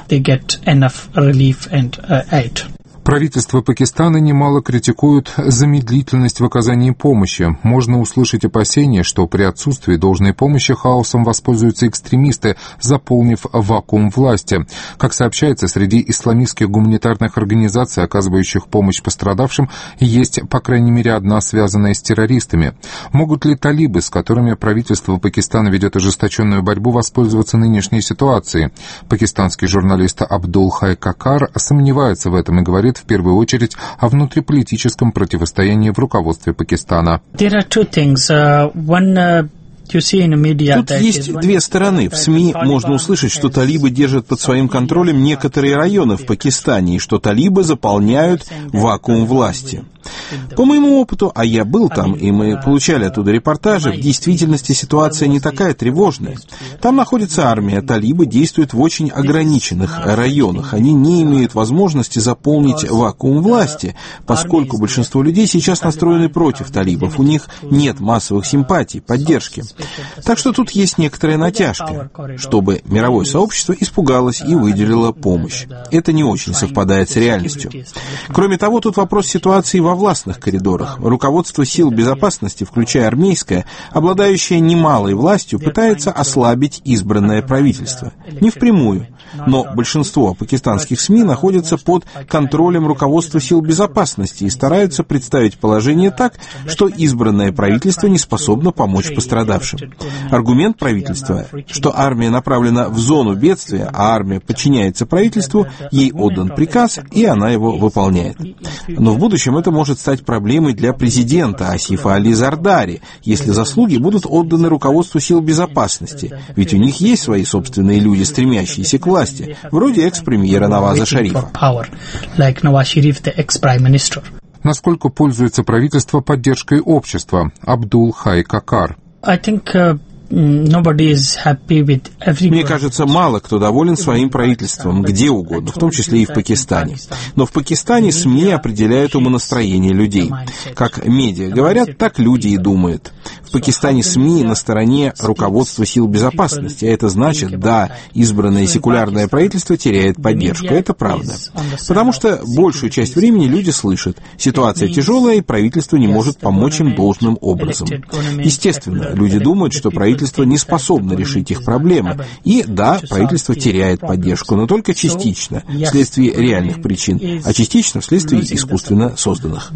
Правительство Пакистана немало критикует замедлительность в оказании помощи. Можно услышать опасения, что при отсутствии должной помощи хаосом воспользуются экстремисты, заполнив вакуум власти. Как сообщается, среди исламистских гуманитарных организаций, оказывающих помощь пострадавшим, есть, по крайней мере, одна, связанная с террористами. Могут ли талибы, с которыми правительство Пакистана ведет ожесточенную борьбу, воспользоваться нынешней ситуацией? Пакистанский журналист Абдул Хайкакар сомневается в этом и говорит в первую очередь о внутриполитическом противостоянии в руководстве Пакистана. Тут есть 2 стороны. В СМИ можно услышать, что талибы держат под своим контролем некоторые районы в Пакистане, и что талибы заполняют вакуум власти. По моему опыту, а я был там, и мы получали оттуда репортажи, в действительности ситуация не такая тревожная. Там находится армия, талибы действуют в очень ограниченных районах. Они не имеют возможности заполнить вакуум власти, поскольку большинство людей сейчас настроены против талибов. У них нет массовых симпатий, поддержки. Так что тут есть некоторая натяжка, чтобы мировое сообщество испугалось и выделило помощь. Это не очень совпадает с реальностью. Кроме того, тут вопрос ситуации во властных коридорах. Руководство сил безопасности, включая армейское, обладающее немалой властью, пытается ослабить избранное правительство. Не впрямую, но большинство пакистанских СМИ находятся под контролем руководства сил безопасности и стараются представить положение так, что избранное правительство не способно помочь пострадавшим. Аргумент правительства, что армия направлена в зону бедствия, а армия подчиняется правительству, ей отдан приказ, и она его выполняет. Но в будущем это может стать проблемой для президента Асифа Али Зардари, если заслуги будут отданы руководству сил безопасности, ведь у них есть свои собственные люди, стремящиеся к власти, вроде экс-премьера Наваза Шарифа. Насколько пользуется правительство поддержкой общества? Абдул Хай Какар. Мне кажется, мало кто доволен своим правительством, где угодно, в том числе и в Пакистане. Но в Пакистане СМИ определяют умонастроение людей. Как медиа говорят, так люди и думают. В Пакистане СМИ на стороне руководства сил безопасности, а это значит, да, избранное секулярное правительство теряет поддержку. Это правда. Потому что большую часть времени люди слышат, ситуация тяжелая, и правительство не может помочь им должным образом. Естественно, люди думают, что правительство не способно решить их проблемы. И да, правительство теряет поддержку, но только частично, вследствие реальных причин, а частично вследствие искусственно созданных.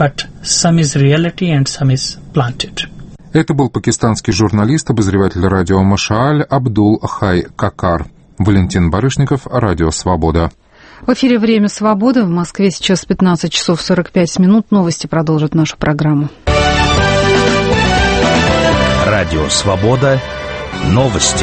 Это был пакистанский журналист, обозреватель радио Машааль Абдул Хай Какар. Валентин Барышников, Радио Свобода. В эфире «Время свободы». В Москве сейчас 15 часов 45 минут. Новости продолжат нашу программу. Радио Свобода. Новости.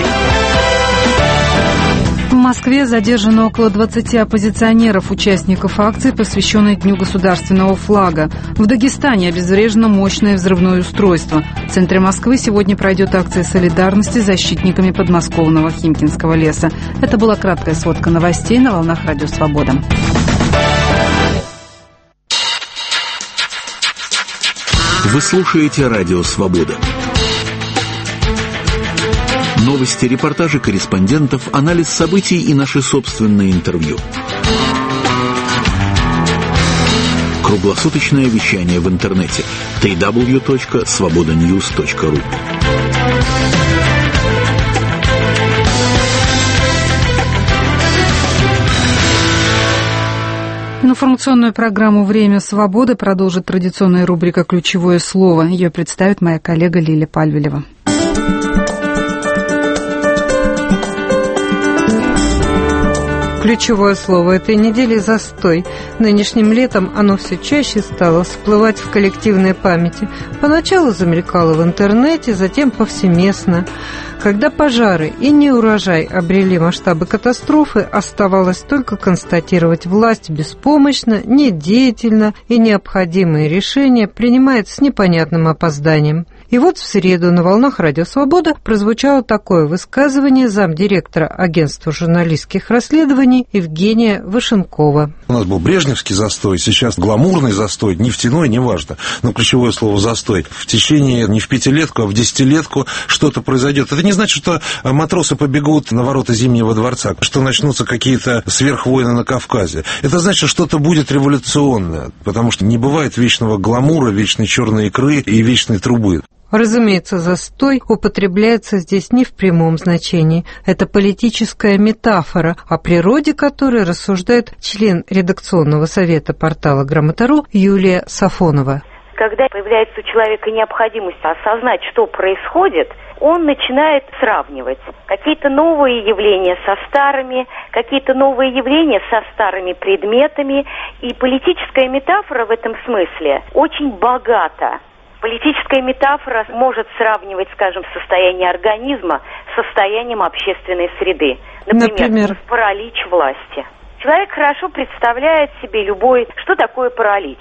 В Москве задержано около 20 оппозиционеров, участников акции, посвященной Дню государственного флага. В Дагестане обезврежено мощное взрывное устройство. В центре Москвы сегодня пройдет акция солидарности с защитниками подмосковного Химкинского леса. Это была краткая сводка новостей на волнах Радио Свобода. Вы слушаете Радио Свобода. Новости, репортажи корреспондентов, анализ событий и наши собственные интервью. Круглосуточное вещание в интернете www.svobodanews.ru. Информационную программу «Время свободы» продолжит традиционная рубрика «Ключевое слово». Ее представит моя коллега Лиля Пальвелева. Ключевое слово этой недели – застой. Нынешним летом оно все чаще стало всплывать в коллективной памяти. Поначалу замелькало в интернете, затем повсеместно. Когда пожары и неурожай обрели масштабы катастрофы, оставалось только констатировать: власть беспомощна, недеятельна и необходимые решения принимает с непонятным опозданием. И вот в среду на волнах Радио Свобода прозвучало такое высказывание замдиректора агентства журналистских расследований Евгения Вашенкова. У нас был брежневский застой, сейчас гламурный застой, нефтяной, неважно, но ключевое слово «застой». В течение не в пятилетку, а в десятилетку что-то произойдет. Это не значит, что матросы побегут на ворота Зимнего дворца, что начнутся какие-то сверхвойны на Кавказе. Это значит, что-то будет революционное, потому что не бывает вечного гламура, вечной черной икры и вечной трубы. Разумеется, застой употребляется здесь не в прямом значении. Это политическая метафора, о природе которой рассуждает член редакционного совета портала «Грамота.ру» Юлия Сафонова. Когда появляется у человека необходимость осознать, что происходит, он начинает сравнивать какие-то новые явления со старыми, какие-то новые явления со старыми предметами. И политическая метафора в этом смысле очень богата. Политическая метафора может сравнивать, скажем, состояние организма с состоянием общественной среды. Например, паралич власти. Человек хорошо представляет себе что такое паралич.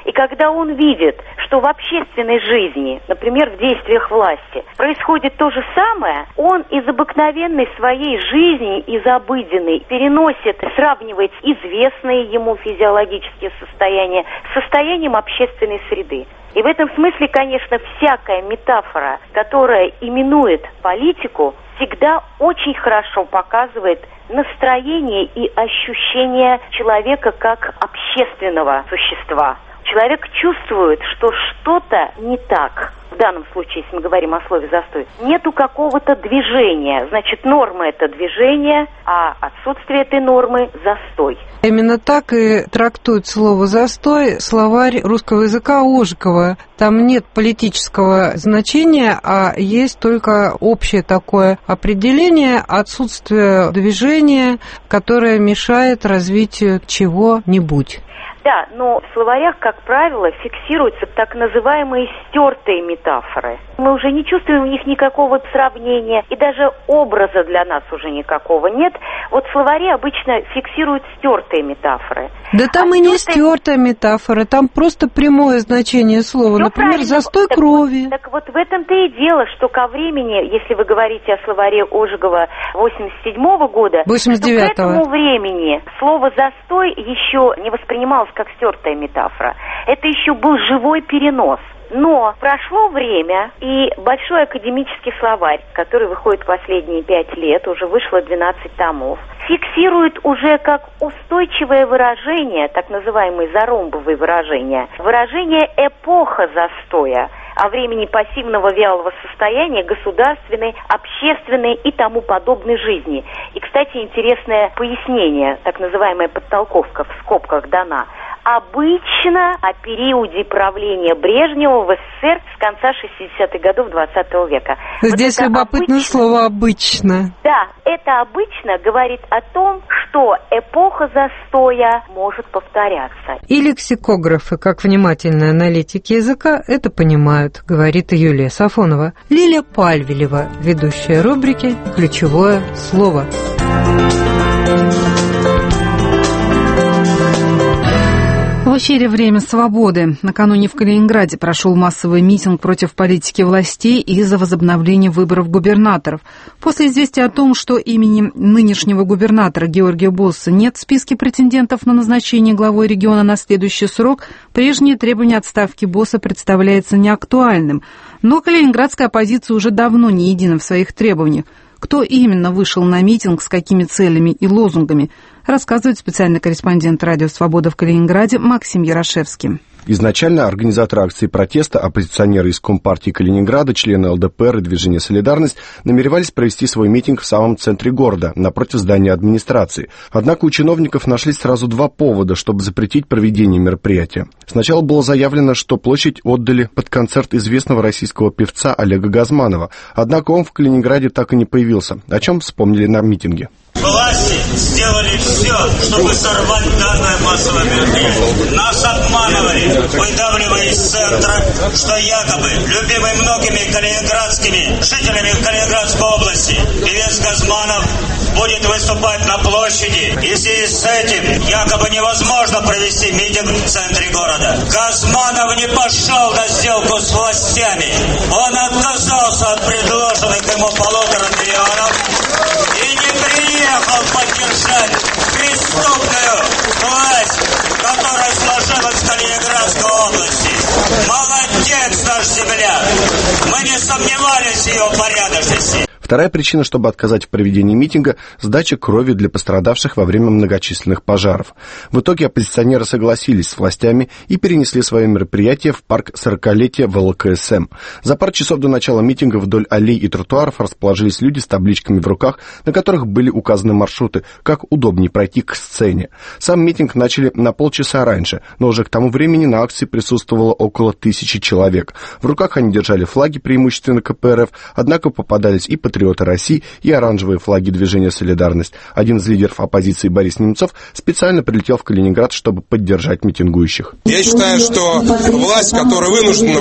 И когда он видит, что в общественной жизни, например, в действиях власти, происходит то же самое, он из обыкновенной своей жизни, из обыденной, переносит, сравнивает известные ему физиологические состояния с состоянием общественной среды. И в этом смысле, конечно, всякая метафора, которая именует политику, всегда очень хорошо показывает настроение и ощущение человека как общественного существа. Человек чувствует, что что-то не так. В данном случае, если мы говорим о слове «застой», нету какого-то движения. Значит, норма – это движение, а отсутствие этой нормы – застой. Именно так и трактует слово «застой» словарь русского языка Ожегова. Там нет политического значения, а есть только общее такое определение отсутствия движения, которое мешает развитию чего-нибудь. Да, но в словарях, как правило, фиксируются так называемые стертые метафоры. Мы уже не чувствуем в них никакого сравнения, и даже образа для нас уже никакого нет. Вот словари обычно фиксируют стертые метафоры. Да там и не стертая метафора, там просто прямое значение слова. Все например, правильно. застой крови. Так вот в этом-то и дело, что ко времени, если вы говорите о словаре Ожегова 87-го года, 89-го. то к этому времени слово «застой» еще не воспринималось как стертая метафора. Это еще был живой перенос. Но прошло время, и большой академический словарь, который выходит последние 5 лет, уже вышло 12 томов, фиксирует уже как устойчивое выражение, так называемые заромбовые выражения, выражение «эпоха застоя», о времени пассивного вялого состояния государственной, общественной и тому подобной жизни. И, кстати, интересное пояснение, так называемая подтолковка в скобках дана. Обычно о периоде правления Брежнева в СССР с конца 60-х годов 20 века. Здесь вот любопытное слово «обычно». Да, это «обычно» говорит о том, что эпоха застоя может повторяться. И лексикографы, как внимательные аналитики языка, это понимают, говорит Юлия Сафонова. Лилия Пальвелева, ведущая рубрики «Ключевое слово». В эфире «Время свободы». Накануне в Калининграде прошел массовый митинг против политики властей из-за возобновления выборов губернаторов. После известия о том, что имени нынешнего губернатора Георгия Босса нет в списке претендентов на назначение главой региона на следующий срок, прежнее требование отставки Босса представляется неактуальным. Но калининградская оппозиция уже давно не едина в своих требованиях. Кто именно вышел на митинг, с какими целями и лозунгами, рассказывает специальный корреспондент «Радио Свобода» в Калининграде Максим Ярошевский. Изначально организаторы акции протеста, оппозиционеры из Компартии Калининграда, члены ЛДПР и движения «Солидарность» намеревались провести свой митинг в самом центре города, напротив здания администрации. Однако у чиновников нашлись сразу два повода, чтобы запретить проведение мероприятия. Сначала было заявлено, что площадь отдали под концерт известного российского певца Олега Газманова, однако он в Калининграде так и не появился, о чем вспомнили на митинге. Власти сделали все, чтобы сорвать данное массовое мероприятие. Нас обманывали, выдавливая из центра, что якобы любимый многими калининградскими жителями Калининградской области певец Газманов будет выступать на площади. И в связи с этим якобы невозможно провести митинг в центре города. Газманов не пошел на сделку с властями. Он отказался от предложенных ему 1,5 миллиона и не приехал поддержать преступную власть, которая сложилась в Калининградской области. Молодец наш земляк! Мы не сомневались в ее порядочности. Вторая причина, чтобы отказать в проведении митинга – сдача крови для пострадавших во время многочисленных пожаров. В итоге оппозиционеры согласились с властями и перенесли свое мероприятие в парк 40-летия ВЛКСМ. За пару часов до начала митинга вдоль аллей и тротуаров расположились люди с табличками в руках, на которых были указаны маршруты, как удобнее пройти к сцене. Сам митинг начали на полчаса раньше, но уже к тому времени на акции присутствовало около 1000 человек. В руках они держали флаги, преимущественно КПРФ, однако попадались и патриотические патриоты России и оранжевые флаги движения «Солидарность». Один из лидеров оппозиции Борис Немцов специально прилетел в Калининград, чтобы поддержать митингующих. Я считаю, что власть, которая вынуждена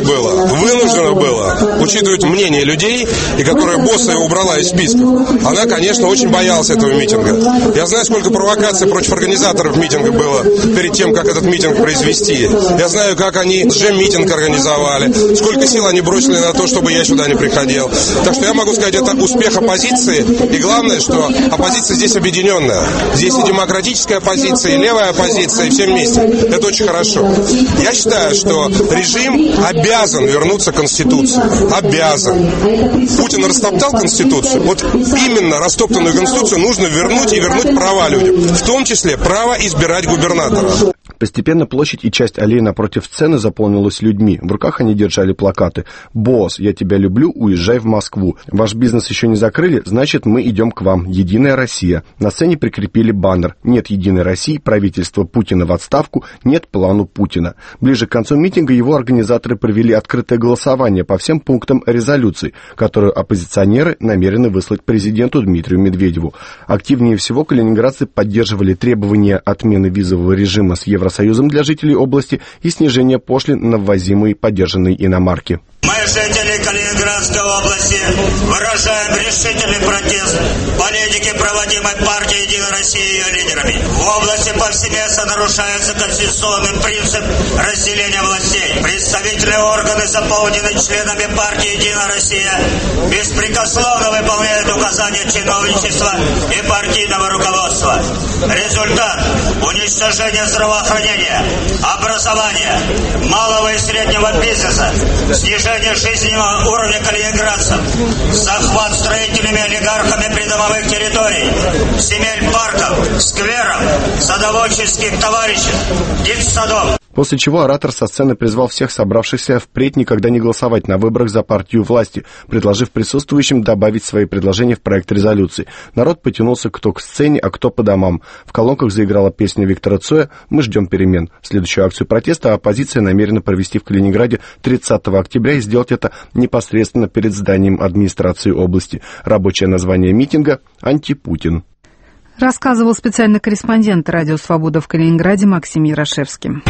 была учитывать мнение людей, и которая босса убрала из списков, она, конечно, очень боялась этого митинга. Я знаю, сколько провокаций против организаторов митинга было перед тем, как этот митинг произвести. Я знаю, как они митинг организовали, сколько сил они бросили на то, чтобы я сюда не приходил. Так что я могу сказать, это успех оппозиции, и главное, что оппозиция здесь объединенная. Здесь и демократическая оппозиция, и левая оппозиция, и все вместе. Это очень хорошо. Я считаю, что режим обязан вернуться к Конституции. Обязан. Путин растоптал Конституцию. Вот именно растоптанную Конституцию нужно вернуть и вернуть права людям. В том числе право избирать губернатора. Постепенно площадь и часть аллеи напротив сцены заполнилась людьми. В руках они держали плакаты: «Босс, я тебя люблю, уезжай в Москву. Ваш бизнес еще не закрыли, значит, мы идем к вам. Единая Россия». На сцене прикрепили баннер: «Нет Единой России, правительство Путина в отставку, нет плану Путина». Ближе к концу митинга его организаторы провели открытое голосование по всем пунктам резолюции, которую оппозиционеры намерены выслать президенту Дмитрию Медведеву. Активнее всего калининградцы поддерживали требования отмены визового режима с Евросоюзом для жителей области и снижения пошлин на ввозимые подержанные иномарки. Мы, жители Калининградской области, выражаем решительный протест политике, проводимой партией «Единая Россия» и ее лидерами. В области повсеместно нарушается конституционный принцип разделения властей. Представительные органы, заполненные членами партии «Единая Россия», беспрекословно выполняют указания чиновничества и партийного руководства. Результат – уничтожение здравоохранения, образования, малого и среднего бизнеса, снижение жизненного уровня калининградцев, захват строительными олигархами придомовых территорий, земель парков, скверов, садоводческих товариществ, детсадов. После чего оратор со сцены призвал всех собравшихся впредь никогда не голосовать на выборах за партию власти, предложив присутствующим добавить свои предложения в проект резолюции. Народ потянулся кто к сцене, а кто по домам. В колонках заиграла песня Виктора Цоя «Мы ждем перемен». Следующую акцию протеста оппозиция намерена провести в Калининграде 30 октября и сделать это непосредственно перед зданием администрации области. Рабочее название митинга «Антипутин». Рассказывал специальный корреспондент «Радио Свобода» в Калининграде Максим Ярошевский.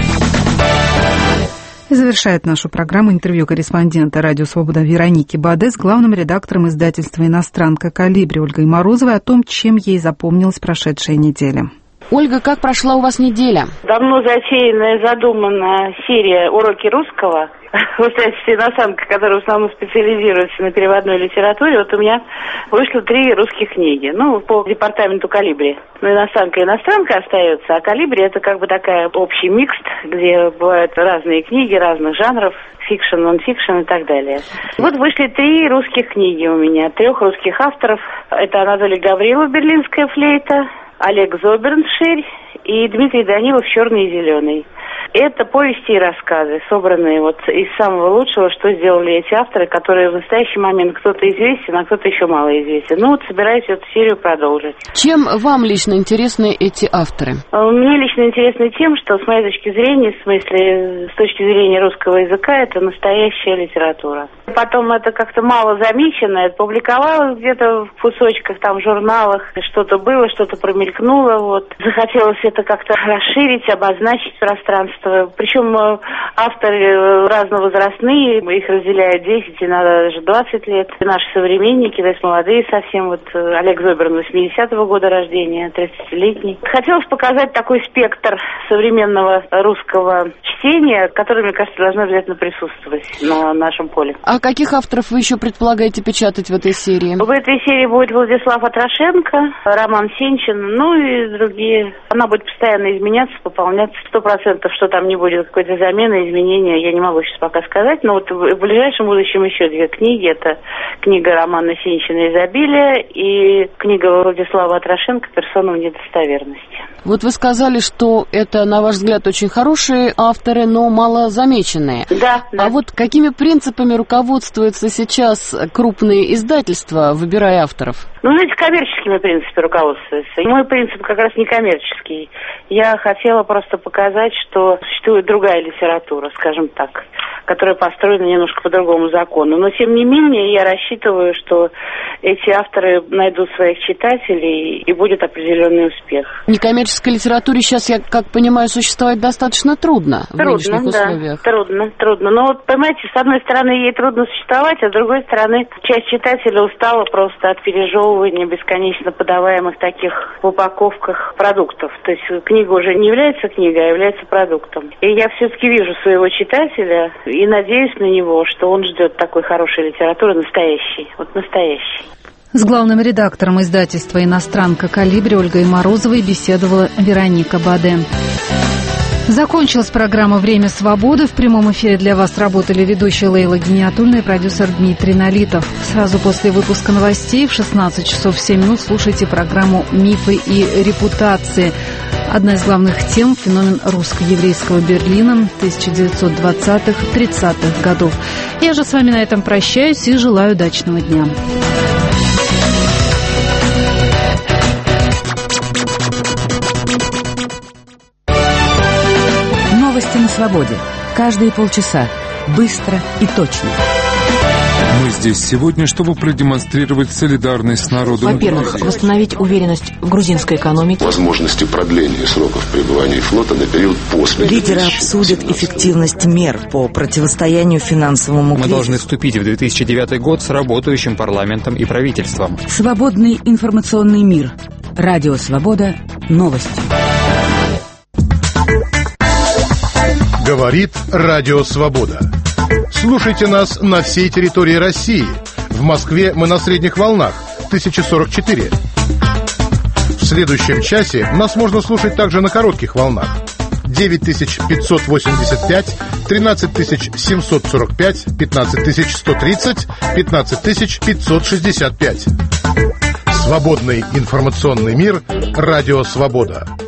И завершает нашу программу интервью корреспондента «Радио Свобода» Вероники Баде с главным редактором издательства «Иностранка Колибри» Ольгой Морозовой о том, чем ей запомнилась прошедшая неделя. Ольга, как прошла у вас неделя? Давно затеянная, задуманная серия «Уроки русского» в издательстве «Иностранка», которая в основном специализируется на переводной литературе. Вот у меня вышло 3 русских книги, по департаменту «Колибри». «Иностранка» остается, а «Колибри» — это как бы такая общий микс, где бывают разные книги разных жанров, фикшн, нон-фикшн и так далее. Вот вышли 3 русских книги у меня, 3 русских авторов. Это Анатолий Гаврилов «Берлинская флейта», Олег Зоберн «Ширь» и Дмитрий Данилов «Черный и зеленый». Это повести и рассказы, собранные из самого лучшего, что сделали эти авторы, которые в настоящий момент кто-то известен, а кто-то еще мало известен. Собираюсь эту серию продолжить. Чем вам лично интересны эти авторы? Мне лично интересны тем, что, с моей точки зрения, в смысле, с точки зрения русского языка, это настоящая литература. Потом это как-то мало замечено, это публиковалось где-то в кусочках, в журналах, что-то было, что-то промелькнуло, Захотелось это как-то расширить, обозначить пространство. Причем авторы разновозрастные, их разделяют 10, иногда даже 20 лет. Наши современники, то есть молодые совсем, Олег Зоберн 80-го года рождения, 30-летний. Хотелось показать такой спектр современного русского чтения, который, мне кажется, должно обязательно присутствовать на нашем поле. А каких авторов вы еще предполагаете печатать в этой серии? В этой серии будет Владислав Атрошенко, Роман Сенчин, и другие. Она будет постоянно изменяться, пополняться. 100%, что там не будет какой-то замены, изменения, я не могу сейчас пока сказать. Но в ближайшем будущем еще 2 книги. Это книга Романа Сенчина «Изобилие» и книга Владислава Атрошенко «Персона в недостоверности». Вы сказали, что это, на ваш взгляд, очень хорошие авторы, но мало замеченные. Да. А какими принципами руководствуются сейчас крупные издательства, выбирая авторов? Коммерческими принципами руководствуются. Мой принцип как раз не коммерческий. Я хотела просто показать, что существует другая литература, скажем так. которая построена немножко по другому закону. Но, тем не менее, я рассчитываю, что эти авторы найдут своих читателей и будет определенный успех. В некоммерческой литературе сейчас, я как понимаю, существовать достаточно трудно в нынешних условиях. Трудно. Но вот, понимаете, с одной стороны, ей трудно существовать, а с другой стороны, часть читателя устала просто от пережевывания бесконечно подаваемых таких в упаковках продуктов. То есть книга уже не является книгой, а является продуктом. И я все-таки вижу своего читателя и надеюсь на него, что он ждет такой хорошей литературы, настоящей. Вот настоящей. С главным редактором издательства «Иностранка Колибри» Ольгой Морозовой беседовала Вероника Баде. Закончилась программа «Время свободы». В прямом эфире для вас работали ведущая Лейла Гиниатульна и продюсер Дмитрий Налитов. Сразу после выпуска новостей в 16 часов 7 минут слушайте программу «Мифы и репутации». Одна из главных тем – феномен русско-еврейского Берлина 1920-30-х годов. Я же с вами на этом прощаюсь и желаю удачного дня. Новости на свободе. Каждые полчаса. Быстро и точно. Мы здесь сегодня, чтобы продемонстрировать солидарность с народом. Во-первых, восстановить уверенность в грузинской экономике. Возможности продления сроков пребывания флота на период после. Лидеры обсудят эффективность мер по противостоянию финансовому кризису. Мы должны вступить в 2009 год с работающим парламентом и правительством. Свободный информационный мир. Радио «Свобода». Новости. Говорит Радио Свобода. Слушайте нас на всей территории России. В Москве мы на средних волнах 1044. В следующем часе нас можно слушать также на коротких волнах 9585, 13745, 15130, 15565. Свободный информационный мир. Радио Свобода.